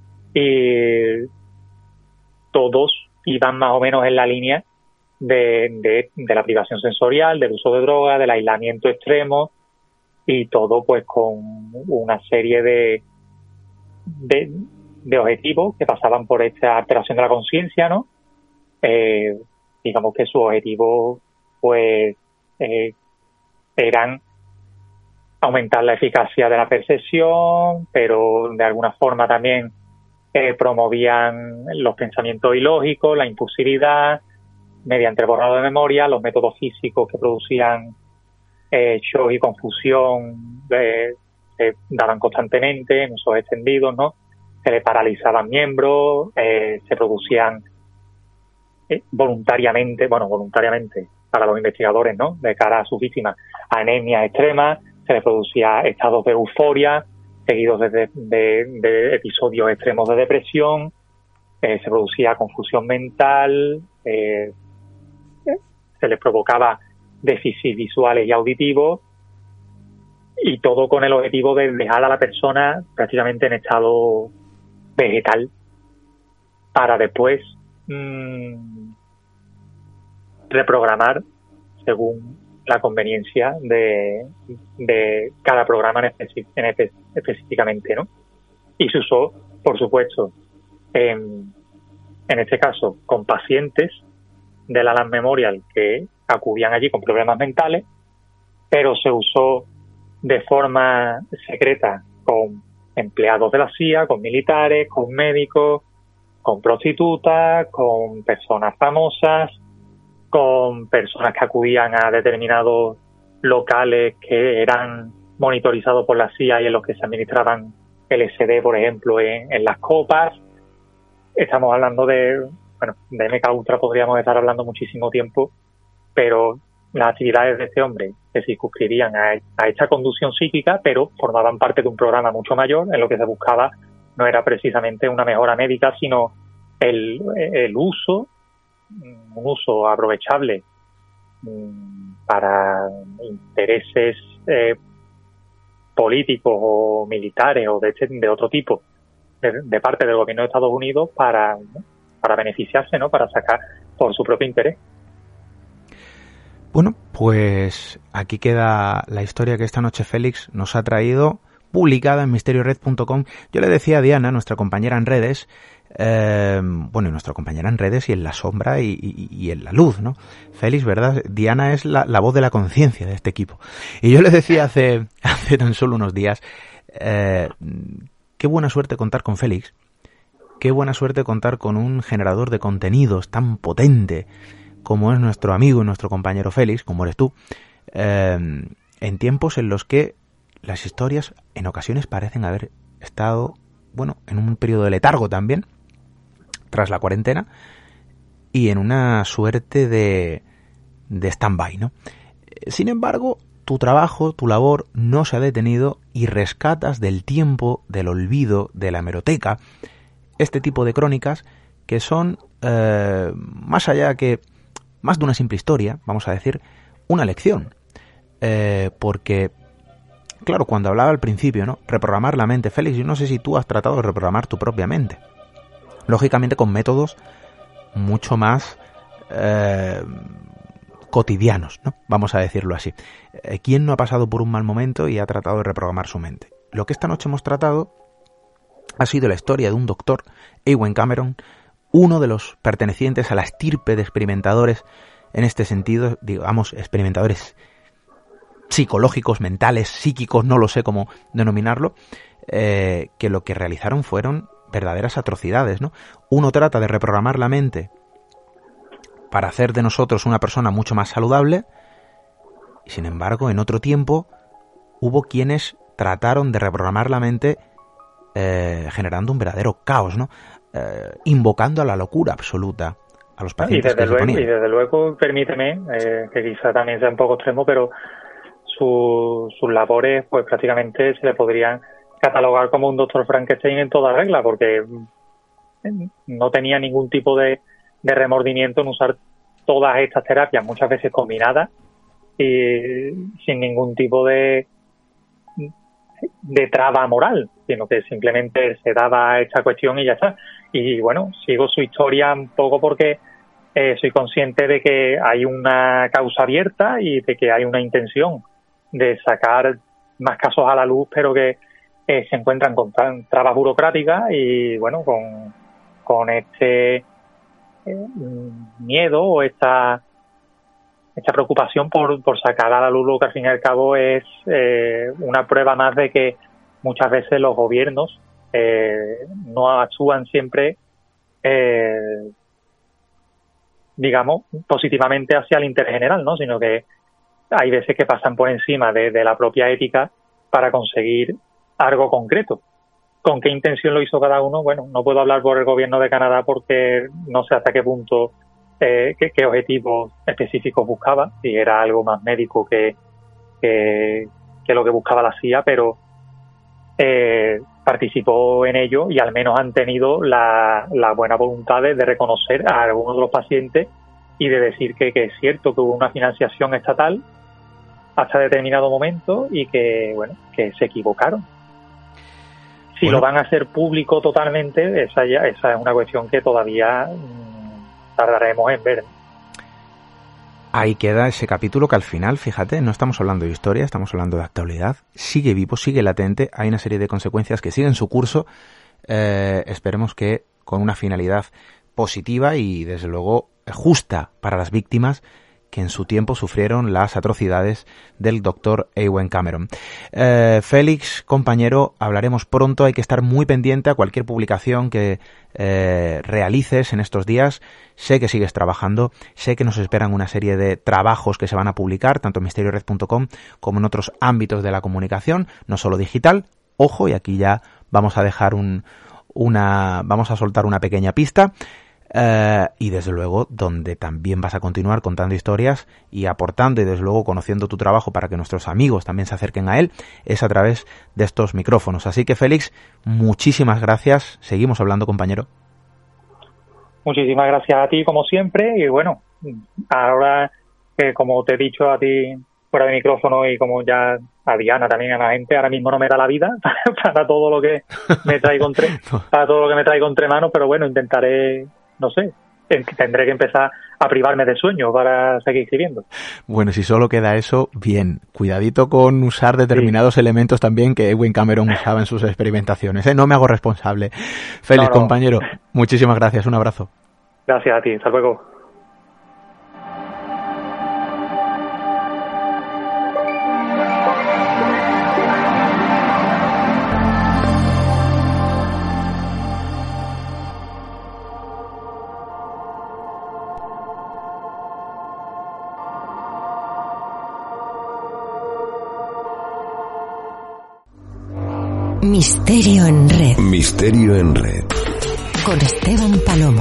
y todos iban más o menos en la línea de, de, de la privación sensorial, del uso de drogas, del aislamiento extremo, y todo pues con una serie de, de, de objetivos que pasaban por esta alteración de la conciencia, ¿no? Eh, digamos que sus objetivos pues eh, eran aumentar la eficacia de la percepción, pero de alguna forma también eh, promovían los pensamientos ilógicos, la impulsividad, mediante el borrado de memoria, los métodos físicos que producían eh, shock y confusión eh, se daban constantemente en usos extendidos, ¿no? Se le paralizaban miembros, eh, se producían eh, voluntariamente, bueno, voluntariamente para los investigadores, ¿no? De cara a sus víctimas, anemia extrema, se le producía estados de euforia, seguidos de, de, de, de episodios extremos de depresión, eh, se producía confusión mental, eh, se les provocaba déficits visuales y auditivos, y todo con el objetivo de dejar a la persona prácticamente en estado vegetal para después mmm, reprogramar según la conveniencia de, de cada programa en, especi- en espe- específicamente, ¿no? Y se usó, por supuesto, en, en este caso, con pacientes del Alan Memorial que acudían allí con problemas mentales, pero se usó de forma secreta con empleados de la C I A, con militares, con médicos, con prostitutas, con personas famosas, con personas que acudían a determinados locales que eran monitorizados por la C I A y en los que se administraban L S D, por ejemplo, en, en las copas. Estamos hablando de, bueno, de M K Ultra podríamos estar hablando muchísimo tiempo, pero las actividades de este hombre se circunscribían a, a esta conducción psíquica, pero formaban parte de un programa mucho mayor en lo que se buscaba no era precisamente una mejora médica, sino el, el uso, un uso aprovechable para intereses eh, políticos o militares o de, este, de otro tipo de, de parte del gobierno de Estados Unidos para, ¿no? para beneficiarse, ¿no? Para sacar por su propio interés. Bueno, pues aquí queda la historia que esta noche Félix nos ha traído, publicada en misterio red punto com. Yo le decía a Diana, nuestra compañera en redes, Eh, bueno, y nuestra compañera en redes y en la sombra y, y, y en la luz, ¿no? Félix, ¿verdad? Diana es la, la voz de la conciencia de este equipo. Y yo le decía hace, hace tan solo unos días, eh, qué buena suerte contar con Félix, qué buena suerte contar con un generador de contenidos tan potente como es nuestro amigo y nuestro compañero Félix, como eres tú, eh, en tiempos en los que las historias en ocasiones parecen haber estado, bueno, en un periodo de letargo también, tras la cuarentena, y en una suerte de, de stand-by, ¿no? Sin embargo, tu trabajo, tu labor no se ha detenido y rescatas del tiempo, del olvido, de la hemeroteca, este tipo de crónicas que son, eh, más allá que, más de una simple historia, vamos a decir, una lección. Eh, porque, claro, cuando hablaba al principio, ¿no? Reprogramar la mente. Félix, yo no sé si tú has tratado de reprogramar tu propia mente. Lógicamente con métodos mucho más eh, cotidianos, ¿no? Vamos a decirlo así. ¿Quién no ha pasado por un mal momento y ha tratado de reprogramar su mente? Lo que esta noche hemos tratado ha sido la historia de un doctor, Ewen Cameron, uno de los pertenecientes a la estirpe de experimentadores, en este sentido, digamos, experimentadores psicológicos, mentales, psíquicos, no lo sé cómo denominarlo, eh, que lo que realizaron fueron verdaderas atrocidades, ¿no? Uno trata de reprogramar la mente para hacer de nosotros una persona mucho más saludable, y sin embargo, en otro tiempo, hubo quienes trataron de reprogramar la mente eh, generando un verdadero caos, ¿no? Eh, invocando a la locura absoluta a los pacientes. Y desde, que luego, se y desde luego, permíteme, eh, que quizá también sea un poco extremo, pero su, sus labores, pues prácticamente se le podrían catalogar como un doctor Frankenstein en toda regla, porque no tenía ningún tipo de, de remordimiento en usar todas estas terapias, muchas veces combinadas, y sin ningún tipo de de traba moral, sino que simplemente se daba esta cuestión y ya está. Y bueno, sigo su historia un poco porque eh, soy consciente de que hay una causa abierta y de que hay una intención de sacar más casos a la luz, pero que eh, se encuentran con trabas burocráticas y bueno, con, con este eh, miedo o esta esta preocupación por, por sacar a la luz lo que al fin y al cabo es eh, una prueba más de que muchas veces los gobiernos eh, no actúan siempre, eh, digamos, positivamente hacia el interés general, ¿no? Sino que hay veces que pasan por encima de, de la propia ética para conseguir algo concreto. ¿Con qué intención lo hizo cada uno? Bueno, no puedo hablar por el gobierno de Canadá porque no sé hasta qué punto Eh, qué, qué objetivos específicos buscaba, si era algo más médico que, que, que lo que buscaba la C I A, pero eh, participó en ello y al menos han tenido la, la buena voluntad de, de reconocer a algunos de los pacientes y de decir que, que es cierto que hubo una financiación estatal hasta determinado momento y que, bueno, que se equivocaron. Si bueno, lo van a hacer público totalmente, esa, ya, esa es una cuestión que todavía tardaremos en ver. Ahí queda ese capítulo que al final, fíjate, no estamos hablando de historia, estamos hablando de actualidad, sigue vivo, sigue latente, hay una serie de consecuencias que siguen su curso, eh, esperemos que con una finalidad positiva y desde luego justa para las víctimas que en su tiempo sufrieron las atrocidades del doctor Ewen Cameron. Eh, Félix, compañero, hablaremos pronto, hay que estar muy pendiente a cualquier publicación que eh, realices en estos días. Sé que sigues trabajando, sé que nos esperan una serie de trabajos que se van a publicar, tanto en misterio red punto com como en otros ámbitos de la comunicación, no solo digital. Ojo, y aquí ya vamos a dejar un, una, vamos a soltar una pequeña pista. Uh, y desde luego donde también vas a continuar contando historias y aportando y desde luego conociendo tu trabajo para que nuestros amigos también se acerquen a él, es a través de estos micrófonos. Así que Félix, muchísimas gracias, seguimos hablando, compañero. Muchísimas gracias a ti como siempre y bueno, ahora que eh, como te he dicho a ti fuera de micrófono y como ya a Diana también, a la gente, ahora mismo no me da la vida para, para todo lo que me traigo entre, para todo lo que me traigo entre manos, pero bueno, intentaré, no sé, tendré que empezar a privarme de sueño para seguir escribiendo. Bueno, si solo queda eso, bien. Cuidadito con usar determinados sí. elementos también que Edwin Cameron usaba en sus experimentaciones, ¿eh? No me hago responsable. Félix, no, no. compañero, muchísimas gracias. Un abrazo. Gracias a ti. Hasta luego. Misterio en Red. Misterio en Red. Con Esteban Palomo.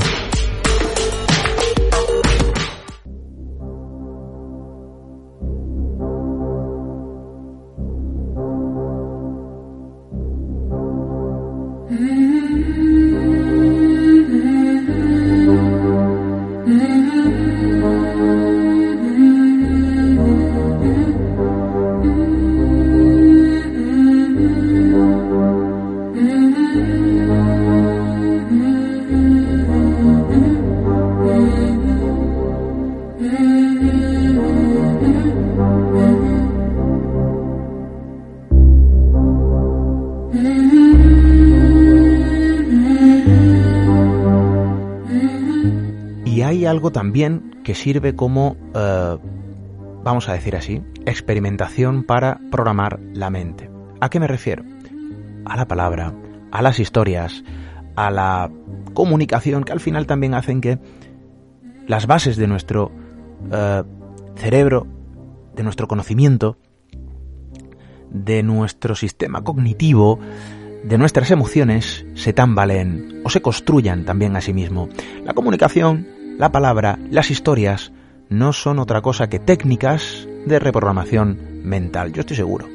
Algo también que sirve como, eh, vamos a decir así, experimentación para programar la mente. ¿A qué me refiero? A la palabra, a las historias, a la comunicación, que al final también hacen que las bases de nuestro eh, cerebro, de nuestro conocimiento, de nuestro sistema cognitivo, de nuestras emociones, se tambaleen o se construyan también a sí mismo. La comunicación, la palabra, las historias, no son otra cosa que técnicas de reprogramación mental, yo estoy seguro.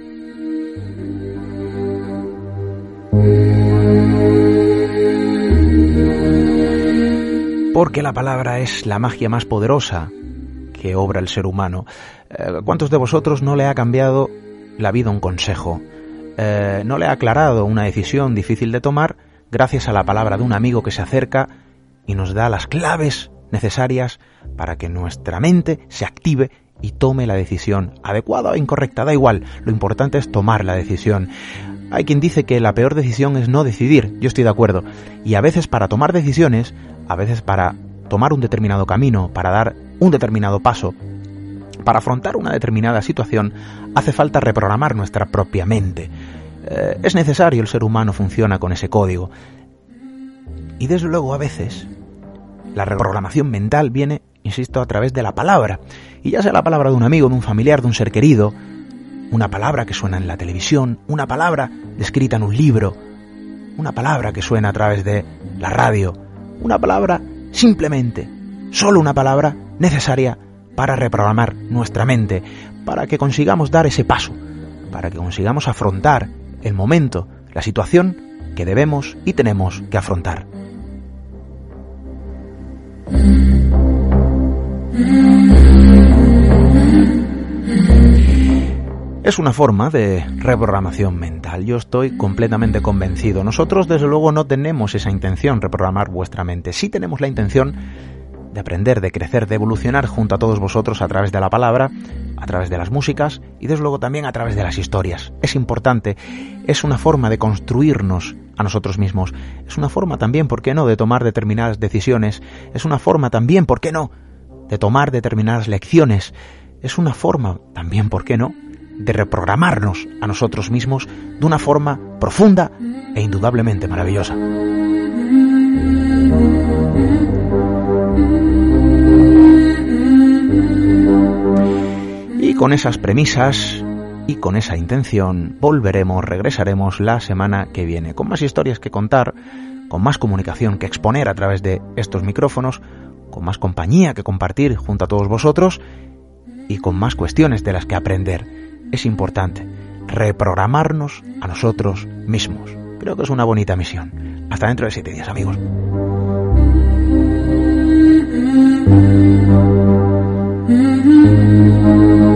Porque la palabra es la magia más poderosa que obra el ser humano. ¿Cuántos de vosotros no le ha cambiado la vida un consejo? Eh, ¿No le ha aclarado una decisión difícil de tomar gracias a la palabra de un amigo que se acerca y nos da las claves necesarias para que nuestra mente se active y tome la decisión adecuada o incorrecta? Da igual, lo importante es tomar la decisión. Hay quien dice que la peor decisión es no decidir, yo estoy de acuerdo, y a veces para tomar decisiones, a veces para tomar un determinado camino, para dar un determinado paso, para afrontar una determinada situación, hace falta reprogramar nuestra propia mente. Eh, es necesario, el ser humano funciona con ese código. Y desde luego a veces la reprogramación mental viene, insisto, a través de la palabra. Y ya sea la palabra de un amigo, de un familiar, de un ser querido, una palabra que suena en la televisión, una palabra escrita en un libro, una palabra que suena a través de la radio, una palabra simplemente, solo una palabra necesaria para reprogramar nuestra mente, para que consigamos dar ese paso, para que consigamos afrontar el momento, la situación que debemos y tenemos que afrontar. Es una forma de reprogramación mental. Yo estoy completamente convencido. Nosotros, desde luego, no tenemos esa intención, reprogramar vuestra mente. Sí tenemos la intención de aprender, de crecer, de evolucionar junto a todos vosotros a través de la palabra, a través de las músicas y, desde luego, también a través de las historias. Es importante. Es una forma de construirnos a nosotros mismos. Es una forma también, ¿por qué no?, de tomar determinadas decisiones. Es una forma también, ¿por qué no?, de tomar determinadas lecciones. Es una forma también, ¿por qué no?, de reprogramarnos a nosotros mismos de una forma profunda e indudablemente maravillosa. Y con esas premisas y con esa intención volveremos, regresaremos la semana que viene, con más historias que contar, con más comunicación que exponer a través de estos micrófonos, con más compañía que compartir junto a todos vosotros y con más cuestiones de las que aprender. Es importante reprogramarnos a nosotros mismos. Creo que es una bonita misión. Hasta dentro de siete días, amigos. Mm-hmm.